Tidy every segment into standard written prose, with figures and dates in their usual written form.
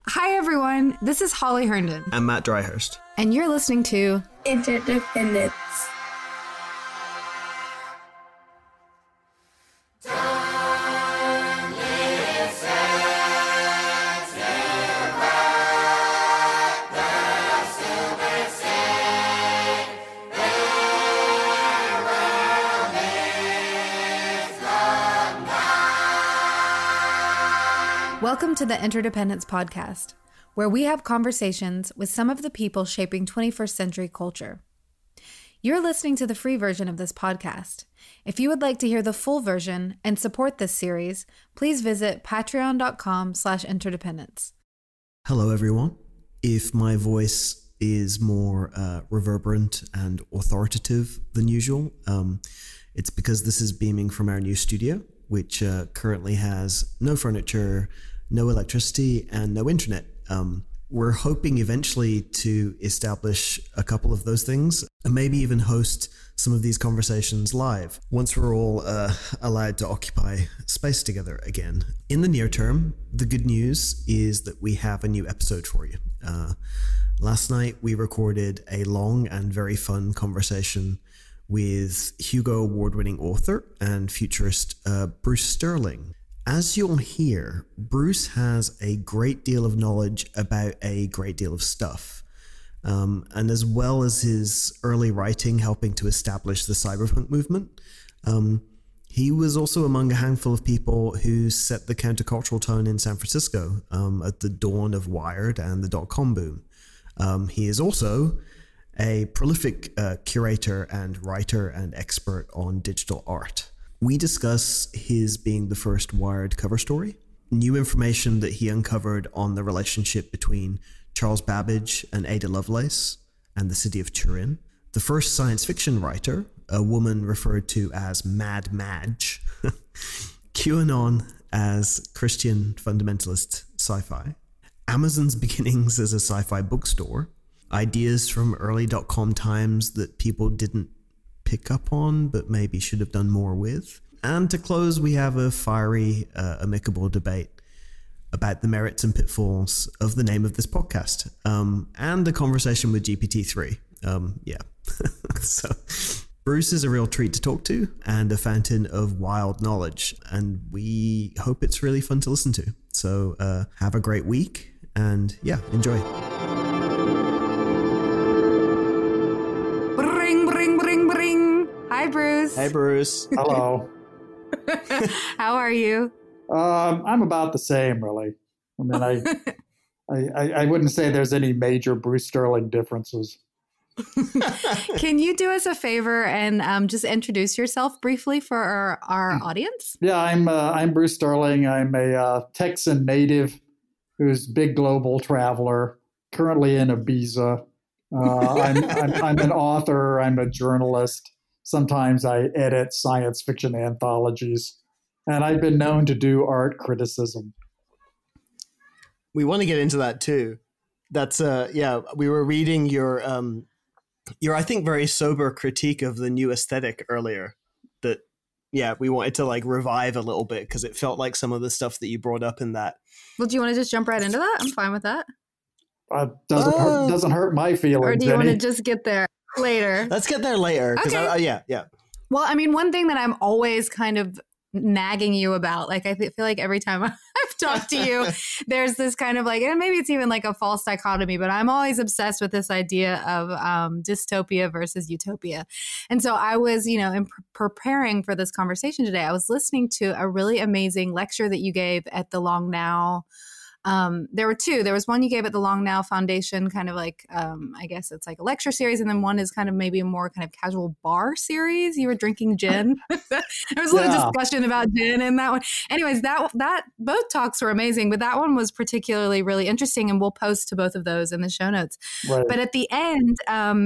Hi, everyone. This is Holly Herndon. I'm Matt Dryhurst. And you're listening to Interdependence. Welcome to the Interdependence Podcast, where we have conversations with some of the people shaping 21st century culture. You're listening to the free version of this podcast. If you would like to hear the full version and support this series, please visit patreon.com/interdependence. Hello, everyone. If my voice is more reverberant and authoritative than usual, it's because this is beaming from our new studio, which currently has no furniture, no electricity, and no internet. We're hoping eventually to establish a couple of those things and maybe even host some of these conversations live once we're all allowed to occupy space together again. In the near term, the good news is that we have a new episode for you. Last night, we recorded a long and very fun conversation with Hugo Award-winning author and futurist Bruce Sterling. As you'll hear, Bruce has a great deal of knowledge about a great deal of stuff. And as well as his early writing helping to establish the cyberpunk movement, he was also among a handful of people who set the countercultural tone in San Francisco at the dawn of Wired and the dot-com boom. He is also a prolific curator and writer and expert on digital art. We discuss his being the first Wired cover story, new information that he uncovered on the relationship between Charles Babbage and Ada Lovelace and the city of Turin, the first science fiction writer, a woman referred to as Mad Madge, QAnon as Christian fundamentalist sci-fi, Amazon's beginnings as a sci-fi bookstore, ideas from early dot-com times that people didn't pick up on but maybe should have done more with. And to close, we have a fiery, amicable debate about the merits and pitfalls of the name of this podcast, and a conversation with GPT-3. So Bruce is a real treat to talk to and a fountain of wild knowledge, and we hope it's really fun to listen to. So have a great week, and enjoy. Hi, Bruce. Hey, Bruce. Hello. How are you? I'm about the same, really. I mean, I wouldn't say there's any major Bruce Sterling differences. Can you do us a favor and just introduce yourself briefly for our audience? Yeah, I'm Bruce Sterling. I'm a Texan native who's a big global traveler, currently in Ibiza. I'm an author. I'm a journalist. Sometimes I edit science fiction anthologies, and I've been known to do art criticism. We want to get into that too. That's we were reading your I think very sober critique of the new aesthetic earlier that we wanted to like revive a little bit because it felt like some of the stuff that you brought up in that. Well, do you want to just jump right into that? I'm fine with that. Doesn't hurt my feelings. Or do you want to just get there later? Let's get there later. Okay. Well, I mean, one thing that I'm always kind of nagging you about, like I feel like every time I've talked to you, there's this kind of like, and maybe it's even like a false dichotomy, but I'm always obsessed with this idea of dystopia versus utopia. And so I was, in preparing for this conversation today, I was listening to a really amazing lecture that you gave at the Long Now. There were two. There was one you gave at the Long Now Foundation, kind of like, I guess it's like a lecture series. And then one is kind of maybe a more kind of casual bar series. You were drinking gin. There was a lot of discussion about gin in that one. Anyways, that both talks were amazing, but that one was particularly really interesting. And we'll post to both of those in the show notes. Right. But at the end,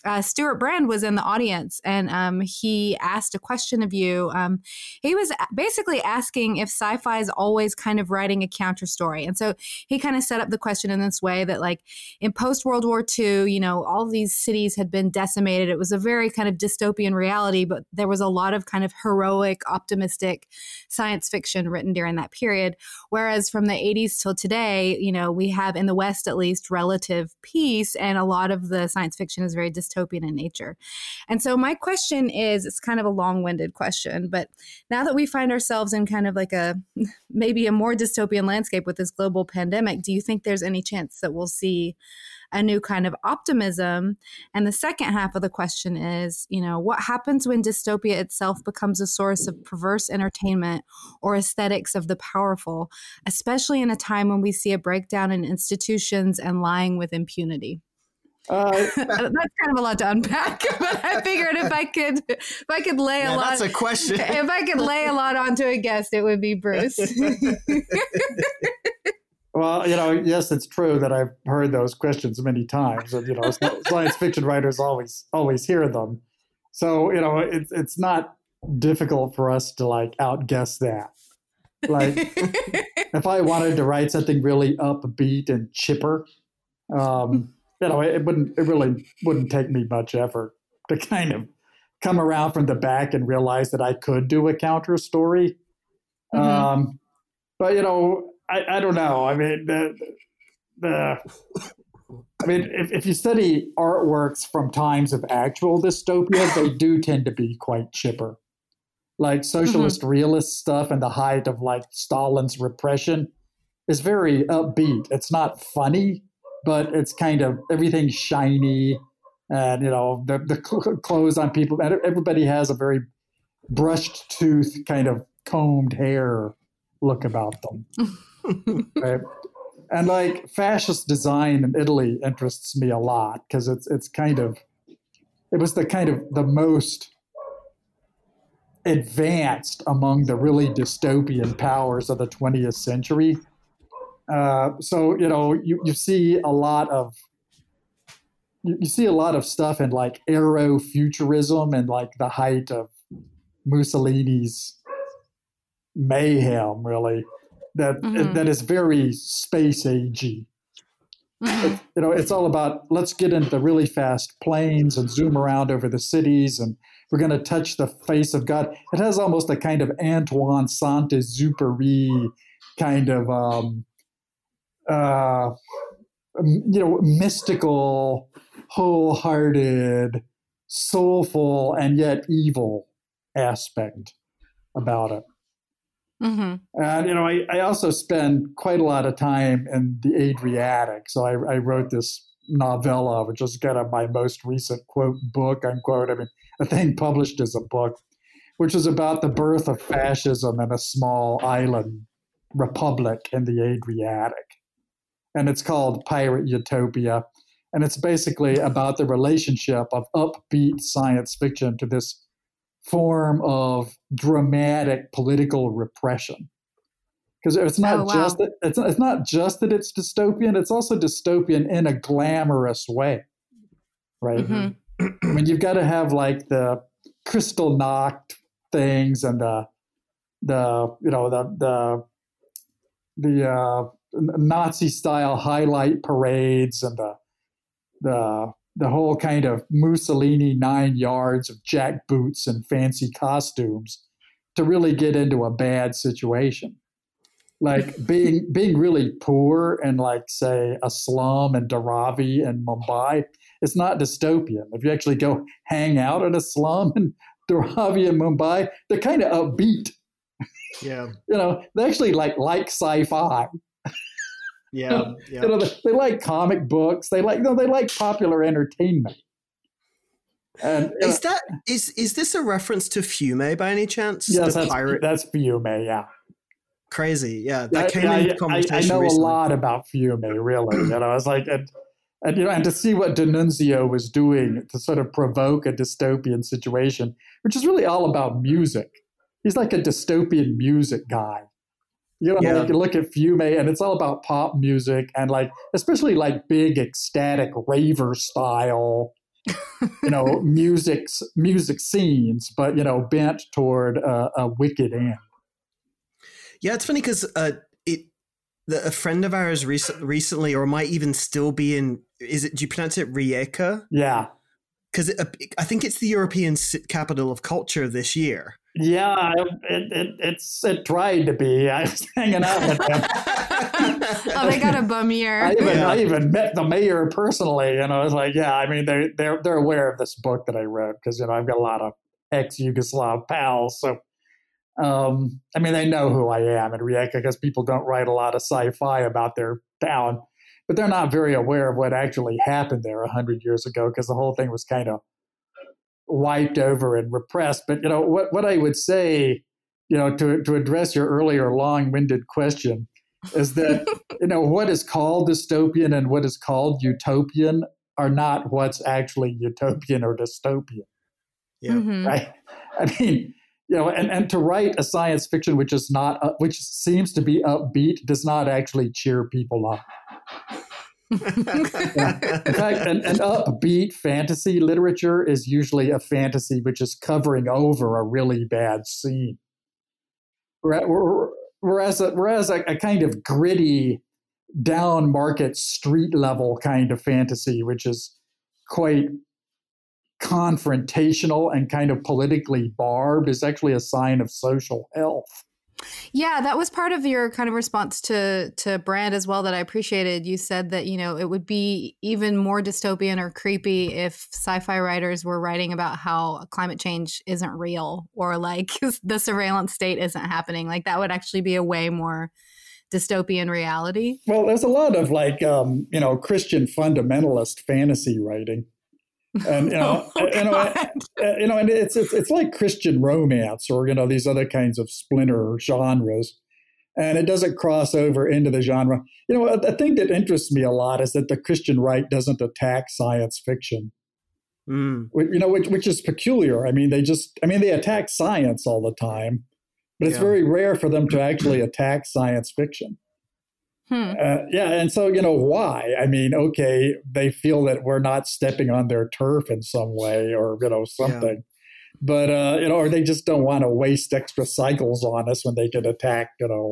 Stuart Brand was in the audience, and he asked a question of you. He was basically asking if sci-fi is always kind of writing a counter story. And so he kind of set up the question in this way that, like, in post-World War II, you know, all these cities had been decimated. It was a very kind of dystopian reality, but there was a lot of kind of heroic, optimistic science fiction written during that period. Whereas from the 80s till today, you know, we have, in the West at least, relative peace, and a lot of the science fiction is very dystopian in nature. And so my question is, it's kind of a long-winded question, but now that we find ourselves in kind of like maybe a more dystopian landscape with this global pandemic, do you think there's any chance that we'll see a new kind of optimism? And the second half of the question is, you know, what happens when dystopia itself becomes a source of perverse entertainment or aesthetics of the powerful, especially in a time when we see a breakdown in institutions and lying with impunity? That's kind of a lot to unpack, but I figured if I could lay a lot. That's a question. If I could lay a lot onto a guest, it would be Bruce. Well, you know, yes, it's true that I've heard those questions many times, and you know, science fiction writers always hear them. So you know, it's not difficult for us to like outguess that. Like, if I wanted to write something really upbeat and chipper, you know, it really wouldn't take me much effort to kind of come around from the back and realize that I could do a counter story. Mm-hmm. But you know, I don't know. I mean, if you study artworks from times of actual dystopia, they do tend to be quite chipper. Like socialist realist stuff in the height of like Stalin's repression is very upbeat. It's not funny, but it's kind of everything's shiny, and you know the clothes on people. And everybody has a very brushed tooth, kind of combed hair look about them. Right? And like fascist design in Italy interests me a lot because it was the most advanced among the really dystopian powers of the 20th century. So you know you see a lot of stuff in like Aerofuturism and like the height of Mussolini's mayhem, really, that is very space agey. You know, it's all about let's get into really fast planes and zoom around over the cities, and we're going to touch the face of God. It has almost a kind of Antoine Saint-Exupéry kind of you know, mystical, wholehearted, soulful, and yet evil aspect about it. And, you know, I also spend quite a lot of time in the Adriatic. So I wrote this novella, which is kind of my most recent quote book, unquote. I mean, a thing published as a book, which is about the birth of fascism in a small island republic in the Adriatic. And it's called Pirate Utopia. And it's basically about the relationship of upbeat science fiction to this form of dramatic political repression. Because it's not it's not just that it's dystopian, it's also dystopian in a glamorous way. Right? I mean, you've got to have like the crystal knocked things and the Nazi style highlight parades and the whole kind of Mussolini 9 yards of jackboots and fancy costumes to really get into a bad situation. Like being really poor in like, say, a slum in Dharavi in Mumbai, it's not dystopian. If you actually go hang out in a slum in Dharavi in Mumbai, they're kind of upbeat. Yeah. You know, they actually like sci-fi. Yeah. You know, they like comic books. They like popular entertainment. And is this a reference to Fiume by any chance? Yes, that's Fiume. Yeah. Crazy. Yeah, that came into conversation. I know recently. a lot about Fiume. Really, you know, it's like and you know, and to see what D'Annunzio was doing to sort of provoke a dystopian situation, which is really all about music. He's like a dystopian music guy. You know, like you look at Fiume and it's all about pop music and like, especially like big ecstatic raver style music scenes, but bent toward a wicked end. Yeah, it's funny because a friend of ours recently, or might even still be in, do you pronounce it Rijeka? Yeah. Because I think it's the European capital of culture this year. Yeah, it tried to be. I was hanging out with them. Oh, they got a bum year. I even met the mayor personally, and I was like, yeah, I mean, they're aware of this book that I wrote because I've got a lot of ex-Yugoslav pals, so I mean, they know who I am in Rijeka because people don't write a lot of sci-fi about their town, but they're not very aware of what actually happened there 100 years ago because the whole thing was kind of wiped over and repressed. But what I would say, to address your earlier long-winded question, is that what is called dystopian and what is called utopian are not what's actually utopian or dystopian. Yeah, right. I mean, and to write a science fiction which seems to be upbeat does not actually cheer people up. In fact, an upbeat fantasy literature is usually a fantasy which is covering over a really bad scene. Whereas a kind of gritty, down market, street level kind of fantasy, which is quite confrontational and kind of politically barbed, is actually a sign of social health. Yeah, that was part of your kind of response to Brand as well that I appreciated. You said that, it would be even more dystopian or creepy if sci-fi writers were writing about how climate change isn't real or like the surveillance state isn't happening. Like that would actually be a way more dystopian reality. Well, there's a lot of Christian fundamentalist fantasy writing. And and it's like Christian romance or these other kinds of splinter genres, and it doesn't cross over into the genre. A thing that interests me a lot is that the Christian right doesn't attack science fiction. Which is peculiar. I mean, they attack science all the time, but it's very rare for them to actually attack science fiction. And so, why? I mean, okay, they feel that we're not stepping on their turf in some way or, something. Yeah. But, or they just don't want to waste extra cycles on us when they can attack,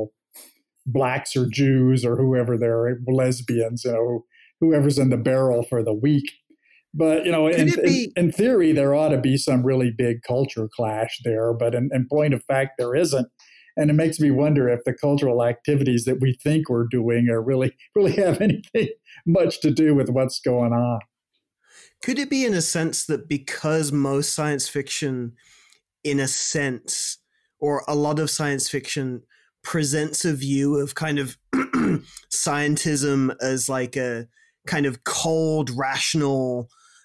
blacks or Jews or whoever they're lesbians, whoever's in the barrel for the week. But, in theory, there ought to be some really big culture clash there. But in point of fact, there isn't. And it makes me wonder if the cultural activities that we think we're doing are really have anything much to do with what's going on. Could it be in a sense that because most science fiction, in a sense, or a lot of science fiction presents a view of kind of scientism as like a kind of cold, rational,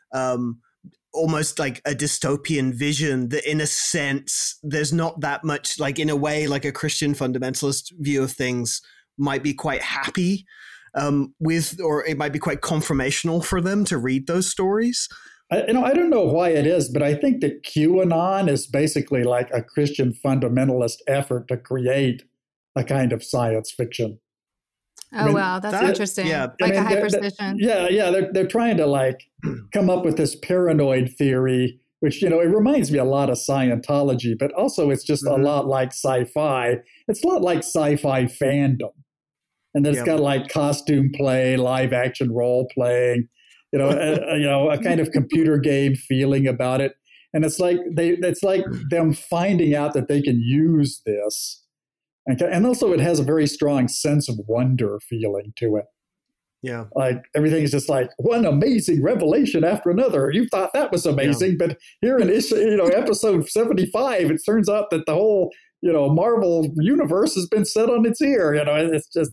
almost like a dystopian vision, that in a sense there's not that much, like in a way like a Christian fundamentalist view of things might be quite happy with, or it might be quite confirmational for them to read those stories? I don't know why it is, but I think that QAnon is basically like a Christian fundamentalist effort to create a kind of science fiction. Oh, wow. That's interesting. Yeah. Like a hyperstition. They're trying to come up with this paranoid theory, which, it reminds me a lot of Scientology, but also it's just a lot like sci-fi. It's a lot like sci-fi fandom. And then it's got like costume play, live action role playing, a kind of computer game feeling about it. And it's like them finding out that they can use this. And also it has a very strong sense of wonder feeling to it. Yeah. Like everything is just like one amazing revelation after another. You thought that was amazing, but here in episode 75, it turns out that the whole, Marvel universe has been set on its ear. It's just,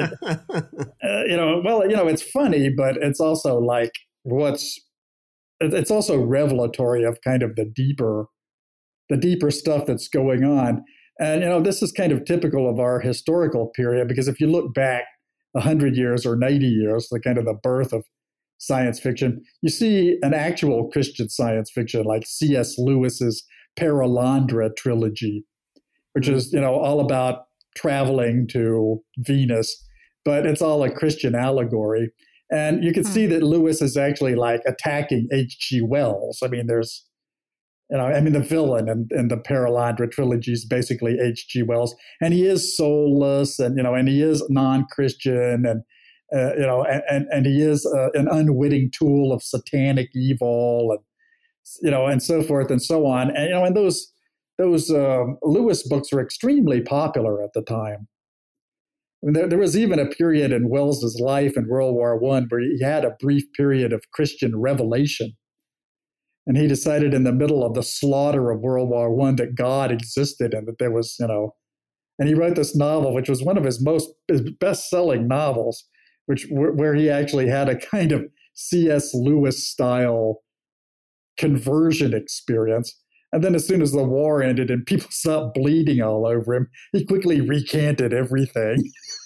it's funny, but it's also like it's also revelatory of kind of the deeper stuff that's going on. And, this is kind of typical of our historical period, because if you look back 100 years or 90 years, the kind of the birth of science fiction, you see an actual Christian science fiction like C.S. Lewis's Perelandra trilogy, which is, all about traveling to Venus, but it's all a Christian allegory. And you can see that Lewis is actually like attacking H.G. Wells. I mean, the villain in the Perelandra trilogy is basically H.G. Wells, and he is soulless, and he is non-Christian, and and he is an unwitting tool of satanic evil, and so forth and so on. And those Lewis books were extremely popular at the time. I mean, there was even a period in Wells's life in World War I where he had a brief period of Christian revelation. And he decided in the middle of the slaughter of World War I that God existed and that there was, and he wrote this novel, which was one of his best-selling novels, where he actually had a kind of C.S. Lewis style conversion experience. And then as soon as the war ended and people stopped bleeding all over him, he quickly recanted everything.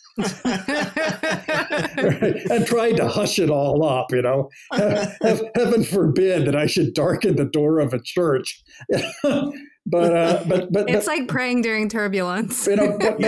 And tried to hush it all up, Heaven forbid that I should darken the door of a church. but it's like praying during turbulence. But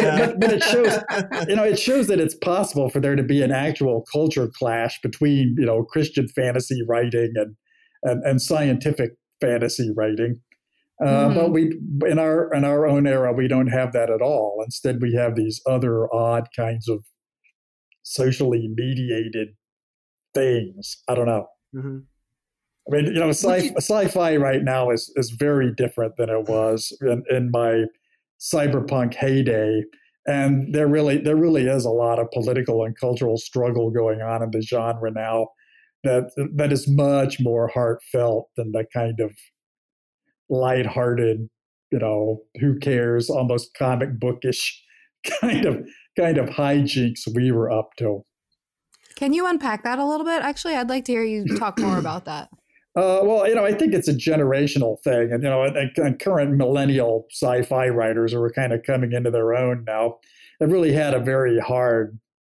it shows that it's possible for there to be an actual culture clash between Christian fantasy writing and scientific fantasy writing. But we, in our own era, we don't have that at all. Instead, we have these other odd kinds of socially mediated things. I don't know. Mm-hmm. I mean, sci-fi right now is very different than it was in my cyberpunk heyday, and there really is a lot of political and cultural struggle going on in the genre now that is much more heartfelt than the kind of lighthearted, who cares, almost comic bookish kind of hijinks we were up to. Can you unpack that a little bit? Actually, I'd like to hear you talk more about that. Well, I think it's a generational thing, and current millennial sci-fi writers who are kind of coming into their own now have really had a very hard,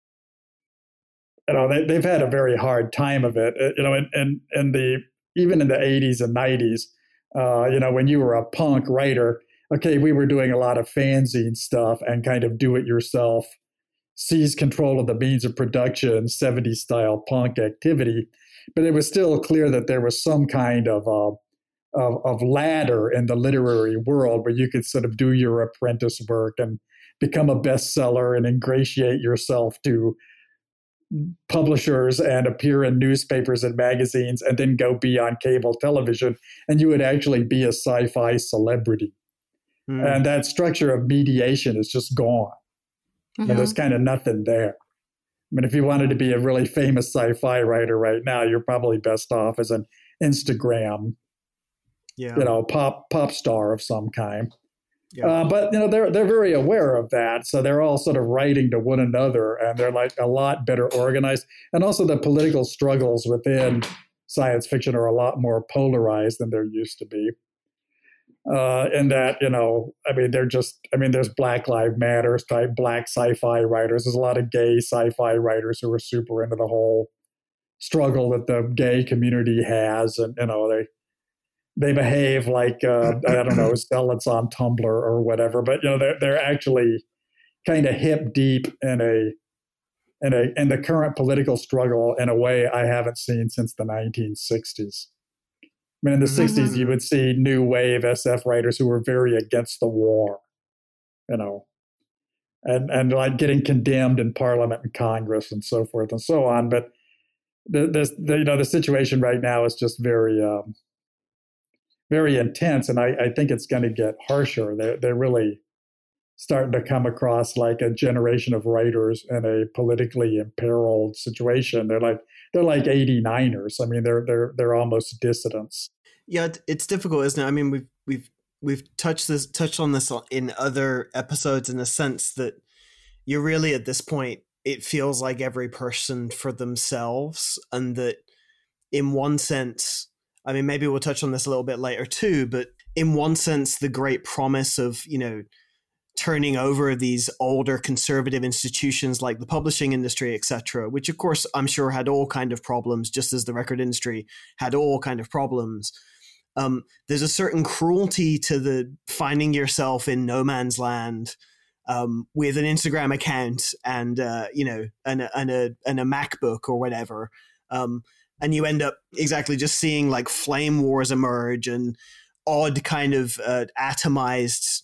they've had a very hard time of it, even in the 80s and 90s. When you were a punk writer, okay, we were doing a lot of fanzine stuff and kind of do-it-yourself, seize control of the means of production, 70s style punk activity. But it was still clear that there was some kind of ladder in the literary world where you could sort of do your apprentice work and become a bestseller and ingratiate yourself to publishers and appear in newspapers and magazines and then go be on cable television, and you would actually be a sci-fi celebrity. And that structure of mediation is just gone. Mm-hmm. And there's kind of nothing there. I mean, if you wanted to be a really famous sci-fi writer right now, you're probably best off as an Instagram, pop star of some kind. Yeah. But they're very aware of that, so they're all sort of writing to one another, and they're like a lot better organized. And also, the political struggles within science fiction are a lot more polarized than there used to be. In that, there's Black Lives Matter type Black sci-fi writers. There's a lot of gay sci-fi writers who are super into the whole struggle that the gay community has, and they behave like zealots on Tumblr or whatever, but they're actually kind of hip deep in the current political struggle in a way I haven't seen since the 1960s. I mean, in the 60s, you would see new wave SF writers who were very against the war, and like getting condemned in Parliament and Congress and so forth and so on. But the situation right now is just very very intense, and I think it's going to get harsher. They're really starting to come across like a generation of writers in a politically imperiled situation. They're like 89ers. I mean, they're almost dissidents. Yeah, it's difficult, isn't it? I mean, we've touched on this in other episodes, in the sense that you're really, at this point, it feels like every person for themselves, and that in one sense, I mean, maybe we'll touch on this a little bit later too, but in one sense, the great promise of, turning over these older conservative institutions like the publishing industry, etc., which of course I'm sure had all kind of problems, just as the record industry had all kind of problems. There's a certain cruelty to the finding yourself in no man's land with an Instagram account and and a MacBook or whatever, and you end up exactly just seeing like flame wars emerge and odd kind of atomized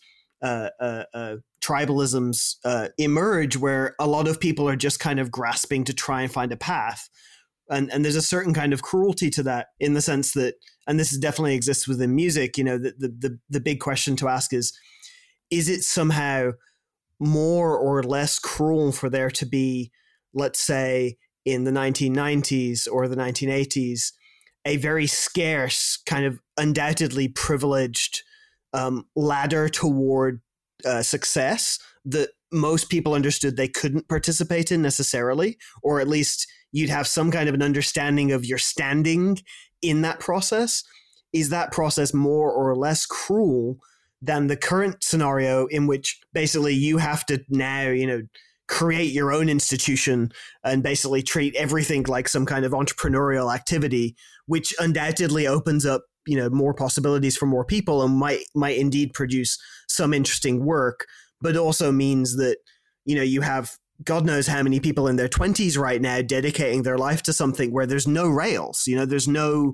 tribalisms emerge, where a lot of people are just kind of grasping to try and find a path. And there's a certain kind of cruelty to that, in the sense that, and this definitely exists within music, the big question to ask is it somehow more or less cruel for there to be, let's say, in the 1990s or the 1980s, a very scarce, kind of undoubtedly privileged ladder toward success that most people understood they couldn't participate in necessarily, or at least you'd have some kind of an understanding of your standing in that process? Is that process more or less cruel than the current scenario, in which basically you have to now, create your own institution and basically treat everything like some kind of entrepreneurial activity, which undoubtedly opens up, more possibilities for more people and might indeed produce some interesting work, but also means that, you have God knows how many people in their 20s right now dedicating their life to something where there's no rails, there's no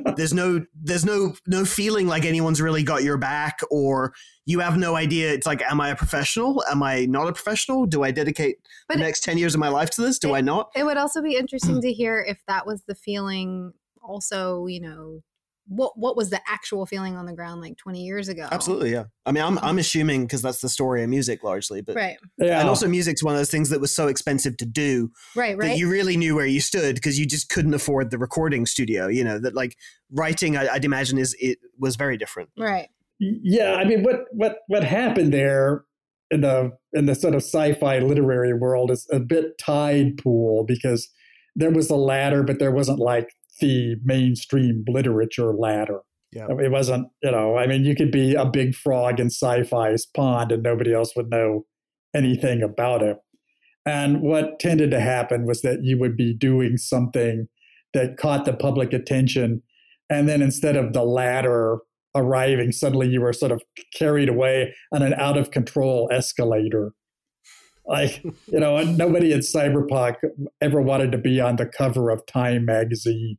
feeling like anyone's really got your back, or you have no idea. It's like, am I a professional? Am I not a professional? Do I dedicate the next 10 years of my life to this? Do I not? It would also be interesting to hear if that was the feeling also, what was the actual feeling on the ground like 20 years ago? Absolutely, yeah. I mean, I'm assuming, because that's the story of music largely, but right. Yeah. And also music's one of those things that was so expensive to do, right. that you really knew where you stood, because you just couldn't afford the recording studio. That like writing, I'd imagine it was very different. Right. Yeah, I mean, what happened there in the sort of sci-fi literary world is a bit tide pool, because there was a ladder, but there wasn't like the mainstream literature ladder. Yeah. It wasn't, you could be a big frog in sci-fi's pond and nobody else would know anything about it. And what tended to happen was that you would be doing something that caught the public attention, and then instead of the ladder arriving, suddenly you were sort of carried away on an out of control escalator. Like, nobody in cyberpunk ever wanted to be on the cover of Time magazine.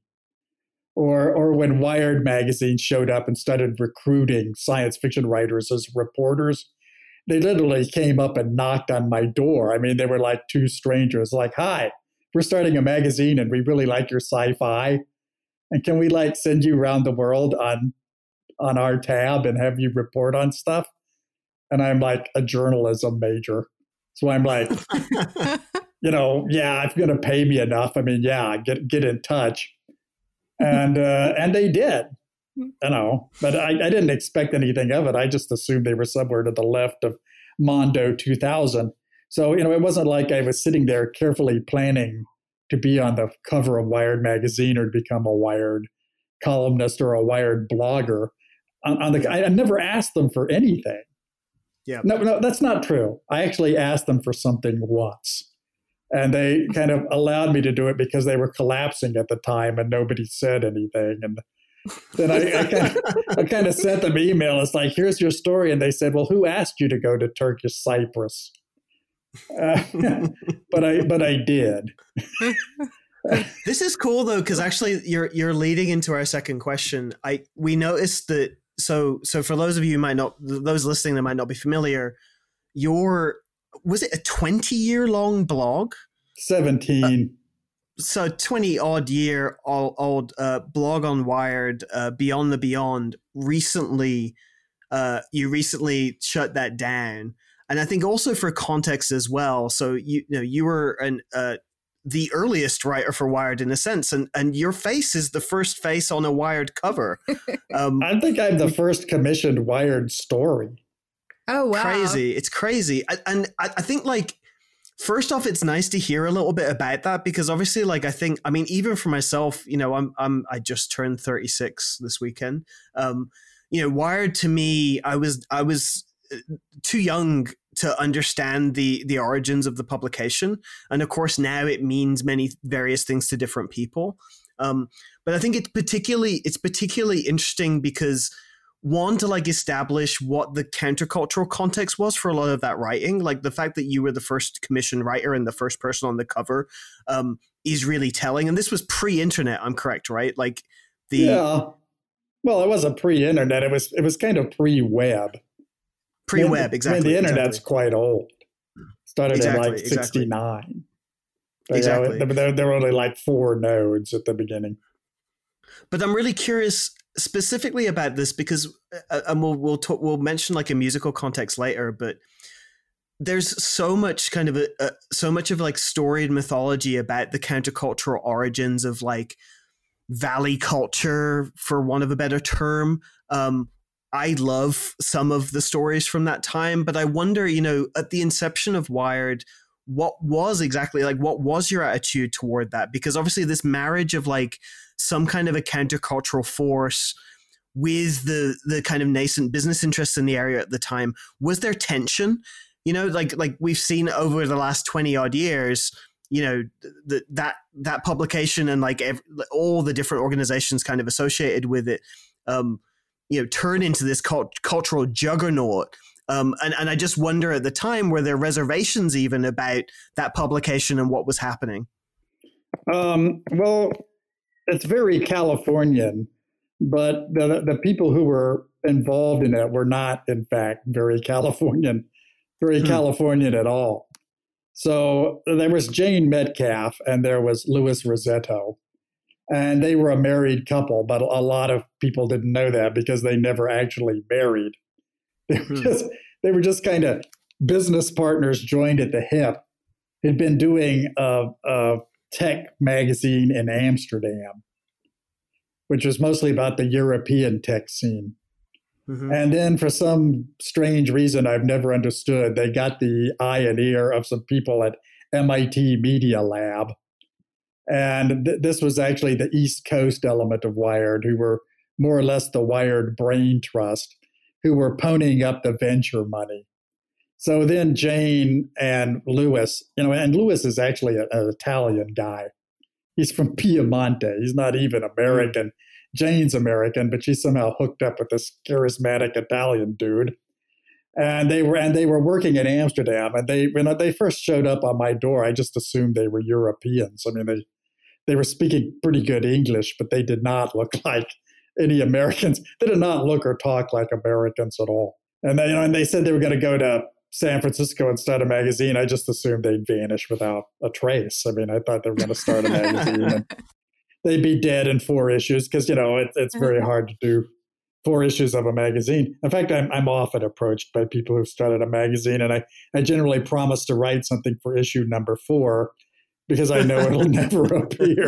Or when Wired magazine showed up and started recruiting science fiction writers as reporters, they literally came up and knocked on my door. I mean, they were like two strangers, like, "Hi, we're starting a magazine and we really like your sci-fi. And can we like send you around the world on our tab and have you report on stuff?" And I'm like a journalism major. So I'm like, yeah, if you're going to pay me enough, I mean, yeah, get in touch. And they did, but I didn't expect anything of it. I just assumed they were somewhere to the left of Mondo 2000. So, it wasn't like I was sitting there carefully planning to be on the cover of Wired magazine or to become a Wired columnist or a Wired blogger. I never asked them for anything. Yeah. No, that's not true. I actually asked them for something once. And they kind of allowed me to do it because they were collapsing at the time and nobody said anything. And then I kind of sent them an email. It's like, "Here's your story." And they said, "Well, who asked you to go to Turkish Cyprus?" But I did. This is cool though, because actually you're leading into our second question. We noticed that. So for those of you those listening that might not be familiar, was it a 20-year long blog? 17. So 20 odd year old blog on Wired, Beyond the Beyond. You recently shut that down, and I think also for context as well. So you were the earliest writer for Wired in a sense, and your face is the first face on a Wired cover. I think I'm the first commissioned Wired story. Oh, wow. Crazy. It's crazy. And I think, like, first off, it's nice to hear a little bit about that, because obviously, like, even for myself, I just turned 36 this weekend. Wired, to me, I was too young to understand the origins of the publication. And of course, now it means many various things to different people. But I think it's particularly interesting because one, to like establish what the countercultural context was for a lot of that writing. Like the fact that you were the first commissioned writer and the first person on the cover is really telling. And this was pre-internet, I'm correct, right? Like Yeah. Well, it wasn't pre-internet. It was kind of pre-web. Pre-web, exactly. I mean, the internet's exactly. quite old. Started in like Exactly. 69. But, Exactly. There were only like 4 nodes at the beginning. But I'm really curious specifically about this because, and we'll mention like a musical context later, but there's so much kind of so much of like story and mythology about the countercultural origins of like valley culture, for want of a better term. I love some of the stories from that time, but I wonder, at the inception of Wired, what was your attitude toward that? Because obviously this marriage of like some kind of a countercultural force with the kind of nascent business interests in the area at the time, was there tension? Like we've seen over the last 20 odd years, that publication and like all the different organizations kind of associated with it, turn into this cultural juggernaut. And I just wonder, at the time, were there reservations even about that publication and what was happening? Well, it's very Californian, but the people who were involved in it were not, in fact, very Californian at all. So there was Jane Metcalf and there was Louis Rosetto. And they were a married couple, but a lot of people didn't know that because they never actually married. They were just kind of business partners joined at the hip. Had been doing a tech magazine in Amsterdam, which was mostly about the European tech scene. Mm-hmm. And then for some strange reason I've never understood, they got the eye and ear of some people at MIT Media Lab. And this was actually the East Coast element of Wired, who were more or less the Wired Brain Trust, who were ponying up the venture money. So then Jane and Louis, and Louis is actually an Italian guy. He's from Piemonte. He's not even American. Jane's American, but she's somehow hooked up with this charismatic Italian dude. And they were working in Amsterdam. And when they first showed up on my door, I just assumed they were Europeans. I mean, they were speaking pretty good English, but they did not look like any Americans. They did not look or talk like Americans at all. And they said they were going to go to San Francisco and start a magazine. I just assumed they'd vanish without a trace. I mean, I thought they were going to start a magazine and they'd be dead in 4 issues because, it's very hard to do 4 issues of a magazine. In fact, I'm often approached by people who've started a magazine, and I generally promise to write something for issue number 4 because I know it'll never appear.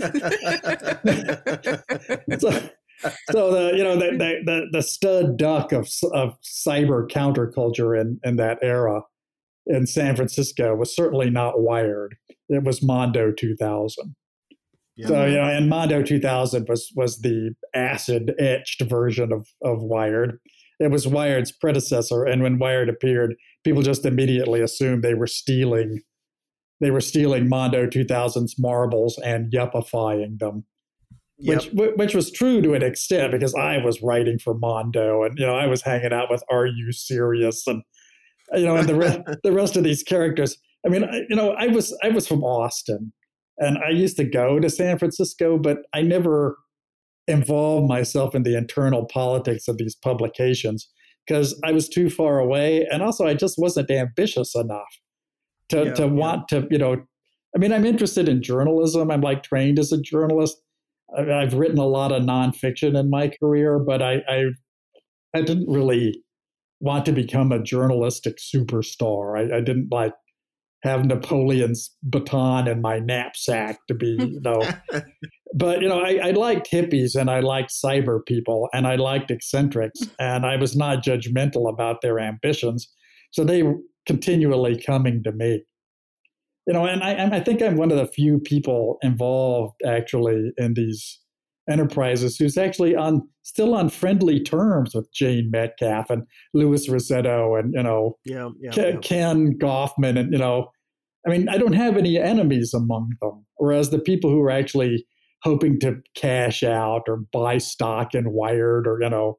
So the stud duck of cyber counterculture in that era in San Francisco was certainly not Wired. It was Mondo 2000. Yeah. So, and Mondo 2000 was the acid-etched version of Wired. It was Wired's predecessor, and when Wired appeared, people just immediately assumed they were stealing Mondo 2000's marbles and yuppifying them. Yep. Which was true to an extent because I was writing for Mondo, and I was hanging out with Are You Serious, and and the rest of these characters. I mean, I was from Austin, and I used to go to San Francisco, but I never involved myself in the internal politics of these publications because I was too far away, and also I just wasn't ambitious enough to want to. I mean, I'm interested in journalism. I'm trained as a journalist. I've written a lot of nonfiction in my career, but I didn't really want to become a journalistic superstar. I didn't have Napoleon's baton in my knapsack to be, But, I liked hippies and I liked cyber people and I liked eccentrics and I was not judgmental about their ambitions. So they were continually coming to me. And I think I'm one of the few people involved actually in these enterprises who's actually still on friendly terms with Jane Metcalf and Louis Rosetto and Ken Goffman and I don't have any enemies among them. Whereas the people who are actually hoping to cash out or buy stock in Wired or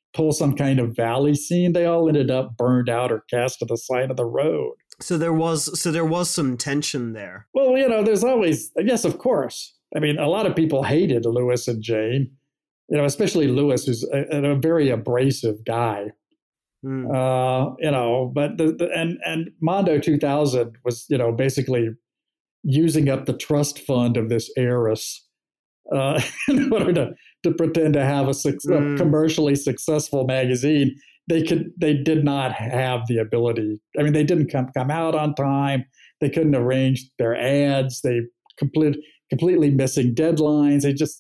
pull some kind of valley scene, they all ended up burned out or cast to the side of the road. So there was some tension there. Well, there's always, yes, of course. I mean, a lot of people hated Lewis and Jane, especially Lewis, who's a very abrasive guy. But and Mondo 2000 was, basically using up the trust fund of this heiress in order to pretend to have a commercially successful magazine. They did not have the ability. I mean, they didn't come out on time. They couldn't arrange their ads. They completely missing deadlines. They just,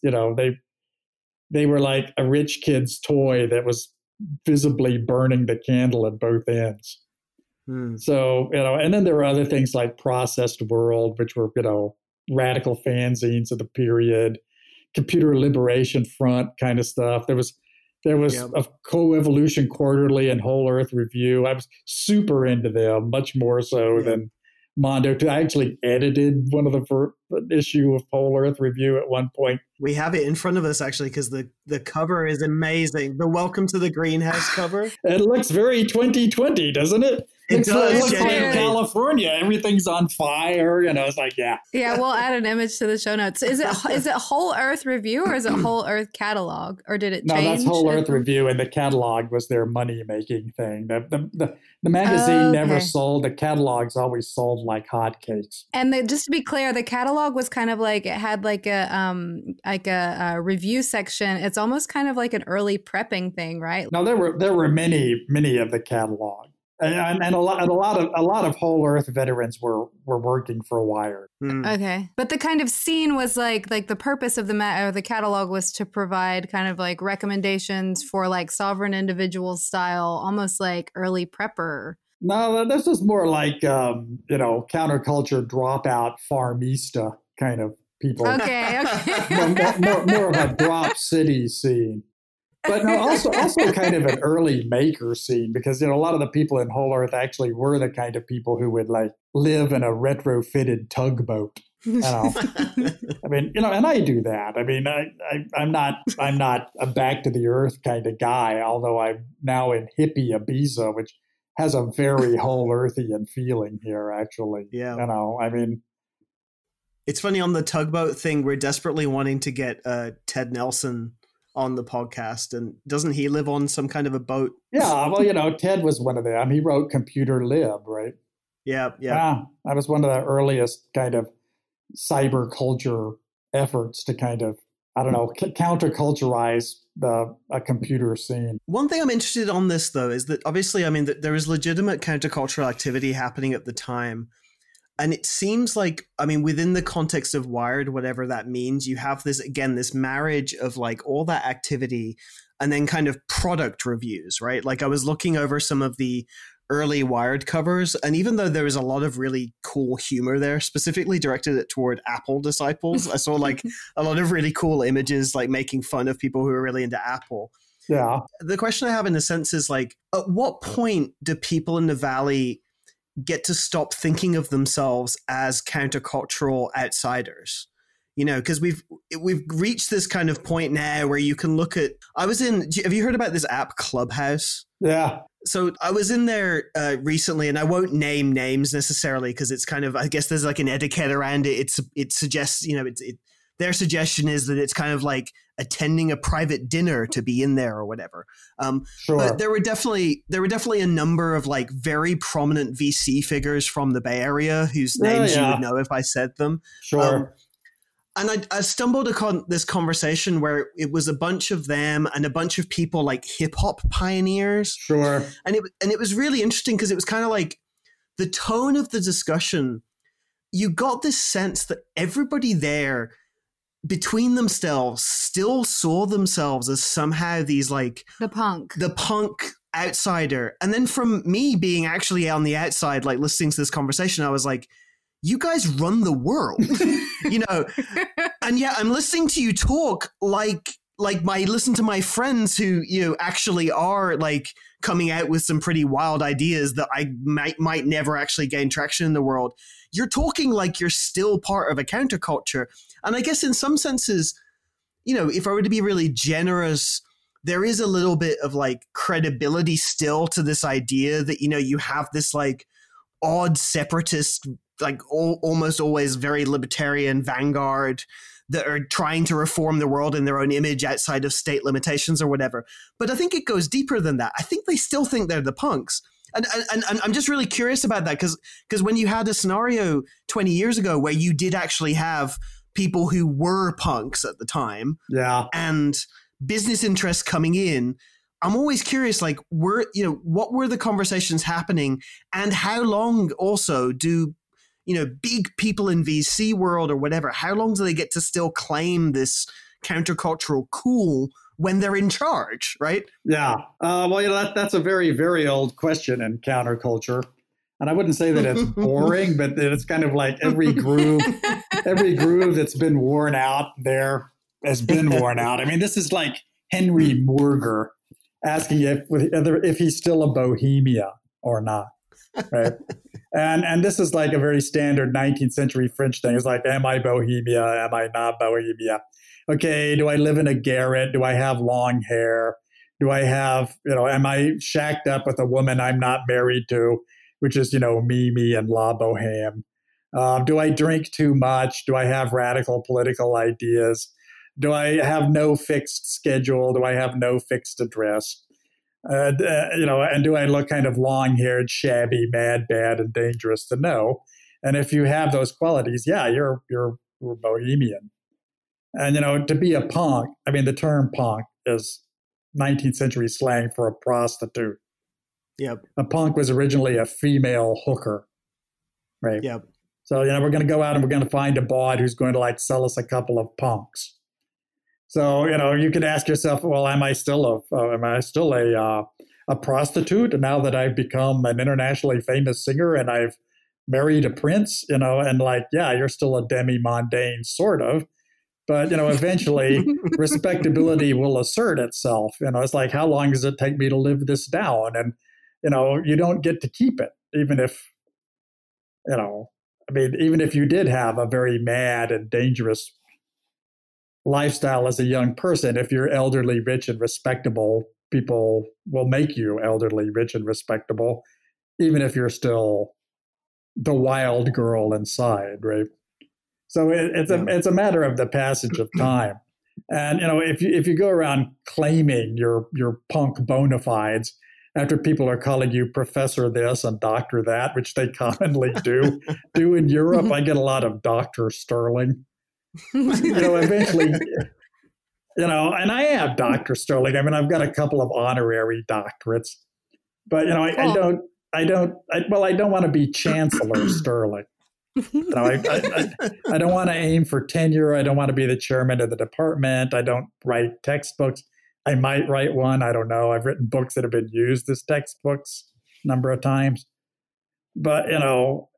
they were like a rich kid's toy that was visibly burning the candle at both ends. So, and then there were other things like Processed World, which were, radical fanzines of the period, Computer Liberation Front kind of stuff. There was a Coevolution Quarterly and Whole Earth Review. I was super into them, much more so than Mondo. I actually edited one of the issue of Whole Earth Review at one point. We have it in front of us, actually, because the cover is amazing. The Welcome to the Greenhouse cover. It looks very 2020, doesn't it? It does. Looks like California. Everything's on fire. It's like, yeah. Yeah, we'll add an image to the show notes. Is it Whole Earth Review or is it Whole Earth Catalog? Or did it change? No, that's Whole Earth Review, and the catalog was their money-making thing. The magazine never sold. The catalogs always sold like hotcakes. And just to be clear, the catalog was kind of like, it had like a review section. It's almost kind of like an early prepping thing, right? No, there were many of the catalog. And a lot of Whole Earth veterans were working for Wired. Okay, but the kind of scene was like the purpose of the catalog was to provide kind of like recommendations for like sovereign individual style, almost like early prepper. No, this was more like counterculture dropout farmista kind of people. Okay. more of a drop city scene. But no, also kind of an early maker scene, because a lot of the people in Whole Earth actually were the kind of people who would like live in a retrofitted tugboat. I mean, and I do that. I mean, I'm not a back to the earth kind of guy, although I'm now in hippie Ibiza, which has a very Whole Earthian feeling here, actually. Yeah. I mean, it's funny, on the tugboat thing, we're desperately wanting to get Ted Nelson on the podcast, and doesn't he live on some kind of a boat? Yeah, well, Ted was one of them. He wrote Computer Lib, right? Yeah. That was one of the earliest kind of cyber culture efforts to kind of, I don't know, counterculturize a computer scene. One thing I'm interested on this, though, is that obviously, I mean, that there is legitimate countercultural activity happening at the time. And it seems like, I mean, within the context of Wired, whatever that means, you have this marriage of like all that activity and then kind of product reviews, right? Like I was looking over some of the early Wired covers, and even though there was a lot of really cool humor there, specifically directed it toward Apple disciples, I saw like a lot of really cool images, like making fun of people who are really into Apple. Yeah. The question I have in a sense is like, at what point do people in the Valley get to stop thinking of themselves as countercultural outsiders? Because we've reached this kind of point now where you can look at, have you heard about this app Clubhouse? Yeah. So I was in there recently, and I won't name names necessarily because it's kind of, I guess there's like an etiquette around it. It suggests, their suggestion is that it's kind of like attending a private dinner to be in there or whatever. Sure. But there were definitely a number of like very prominent VC figures from the Bay Area whose names you would know if I said them. Sure. And I stumbled upon this conversation where it was a bunch of them and a bunch of people like hip hop pioneers. Sure. And it was really interesting because it was kind of like the tone of the discussion. You got this sense that everybody there between themselves still saw themselves as somehow these like the punk outsider. And then from me being actually on the outside, like listening to this conversation, I was like, you guys run the world, and yeah, I'm listening to you talk like listen to my friends who, actually are like coming out with some pretty wild ideas that I might never actually gain traction in the world. You're talking like you're still part of a counterculture. And I guess in some senses, if I were to be really generous, there is a little bit of like credibility still to this idea that, you know, you have this like odd separatist, like almost always very libertarian vanguard that are trying to reform the world in their own image outside of state limitations or whatever. But I think it goes deeper than that. I think they still think they're the punks. And I'm just really curious about that because when you had a scenario 20 years ago where you did actually have people who were punks at the time, and business interests coming in, I'm always curious, like, what were the conversations happening, and how long also do, you know, big people in VC world or whatever, how long do they get to still claim this countercultural cool when they're in charge, right? Yeah. Well, you know, that's a very, very old question in counterculture. And I wouldn't say that it's boring, but it's kind of like every groove that's been worn out there has been worn out. I mean, this is like Henry Morger asking if he's still a Bohemia or not, right? And this is like a very standard 19th century French thing. It's like, am I Bohemia? Am I not Bohemia? Okay, do I live in a garret? Do I have long hair? Do I have, you know, am I shacked up with a woman I'm not married to, which is, you know, Mimi and La Boheme? Do I drink too much? Do I have radical political ideas? Do I have no fixed schedule? Do I have no fixed address? You know, and do I look kind of long-haired, shabby, mad, bad, and dangerous to know? And if you have those qualities, yeah, you're Bohemian. And, you know, to be a punk, I mean, the term punk is 19th century slang for a prostitute. Yep. A punk was originally a female hooker, right? Yep. So, you know, we're going to go out and we're going to find a bod who's going to like sell us a couple of punks. So, you know, you could ask yourself, well, am I still a prostitute now that I've become an internationally famous singer and I've married a prince, you know, and like, yeah, you're still a demi-mondaine sort of. But, you know, eventually respectability will assert itself. You know, it's like, how long does it take me to live this down? And, you know, you don't get to keep it, even if, you know, I mean, even if you did have a very mad and dangerous lifestyle as a young person, if you're elderly, rich, and respectable, people will make you elderly, rich, and respectable, even if you're still the wild girl inside, right? So it's a matter of the passage of time. And, you know, if you go around claiming your punk bona fides after people are calling you professor this and doctor that, which they commonly do in Europe, I get a lot of Dr. Sterling. You know, eventually, you know, and I have Dr. Sterling. I mean, I've got a couple of honorary doctorates, but, you know, I don't want to be Chancellor Sterling. You know, I don't want to aim for tenure. I don't want to be the chairman of the department. I don't write textbooks. I might write one. I don't know. I've written books that have been used as textbooks a number of times. But, you know,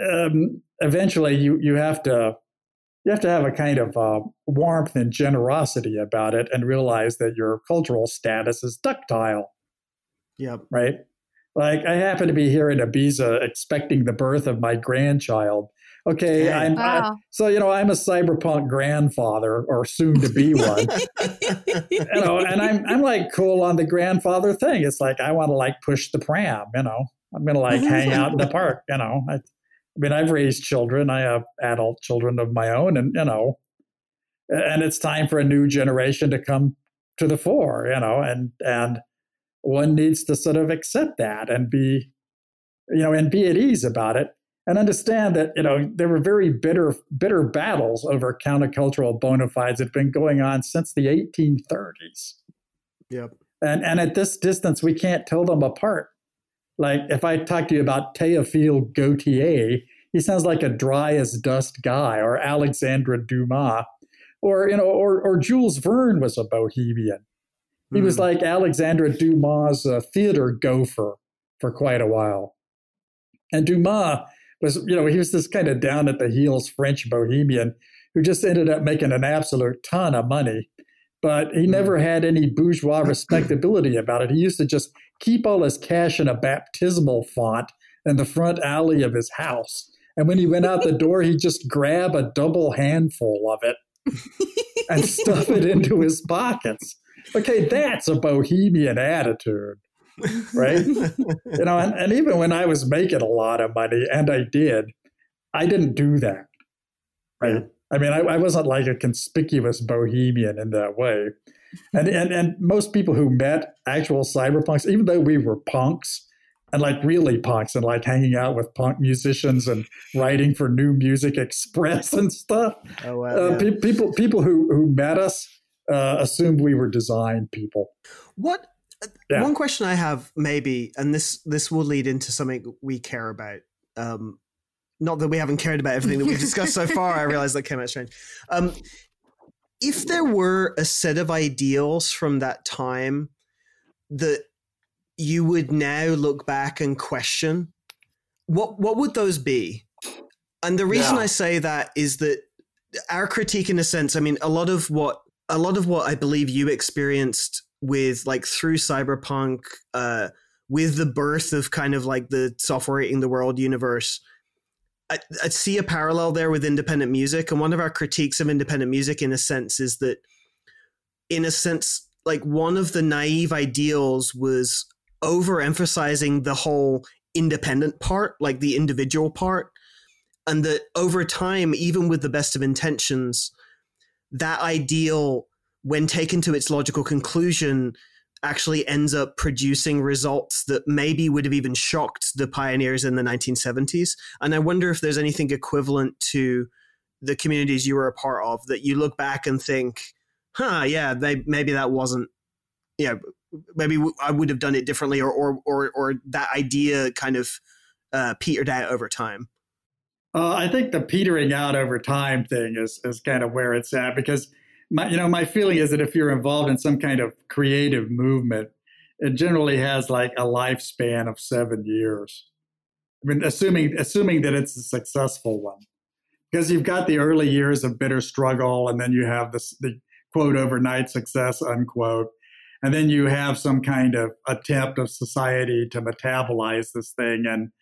eventually you have to have a kind of warmth and generosity about it and realize that your cultural status is ductile. Yep. Right? Like, I happen to be here in Ibiza expecting the birth of my grandchild. Okay, so, you know, I'm a cyberpunk grandfather, or soon to be one. You know, and I'm like cool on the grandfather thing. It's like, I want to like push the pram, you know. I'm going to like hang out in the park, you know. I mean, I've raised children. I have adult children of my own, and, you know, and it's time for a new generation to come to the fore, you know, and one needs to sort of accept that and be, you know, and be at ease about it and understand that, you know, there were very bitter battles over countercultural bona fides that have been going on since the 1830s. Yep. And at this distance, we can't tell them apart. Like, if I talk to you about Théophile Gautier, he sounds like a dry as dust guy, or Alexandre Dumas, or, you know, or Jules Verne was a bohemian. He was like Alexandre Dumas' theater gopher for quite a while. And Dumas was, you know, he was this kind of down at the heels French bohemian who just ended up making an absolute ton of money. But he never had any bourgeois respectability about it. He used to just keep all his cash in a baptismal font in the front alley of his house. And when he went out the door, he'd just grab a double handful of it and stuff it into his pockets. Okay, that's a bohemian attitude, right? And even when I was making a lot of money, and I didn't do that, right? Yeah. I mean, I wasn't like a conspicuous bohemian in that way. And most people who met actual cyberpunks, even though we were punks, and like really punks and like hanging out with punk musicians and writing for New Music Express and stuff. Oh, wow, yeah. People who met us assumed we were design people. What? Yeah. One question I have maybe, and this will lead into something we care about. Not that we haven't cared about everything that we've discussed so far. I realize that came out strange. If there were a set of ideals from that time that you would now look back and question, what would those be? And the reason I say that is that our critique, in a sense, I mean, a lot of what I believe you experienced with like through cyberpunk, with the birth of kind of like the software eating the world universe, I see a parallel there with independent music. And one of our critiques of independent music, in a sense, is that, in a sense, like one of the naive ideals was overemphasizing the whole independent part, like the individual part. And that over time, even with the best of intentions, that ideal, when taken to its logical conclusion, actually ends up producing results that maybe would have even shocked the pioneers in the 1970s. And I wonder if there's anything equivalent to the communities you were a part of that you look back and think, yeah, maybe that wasn't, maybe I would have done it differently, or that idea kind of petered out over time. I think the petering out over time thing is kind of where it's at, because my feeling is that if you're involved in some kind of creative movement, it generally has like a lifespan of 7 years. I mean, assuming that it's a successful one, because you've got the early years of bitter struggle, and then you have the quote overnight success unquote, and then you have some kind of attempt of society to metabolize this thing, and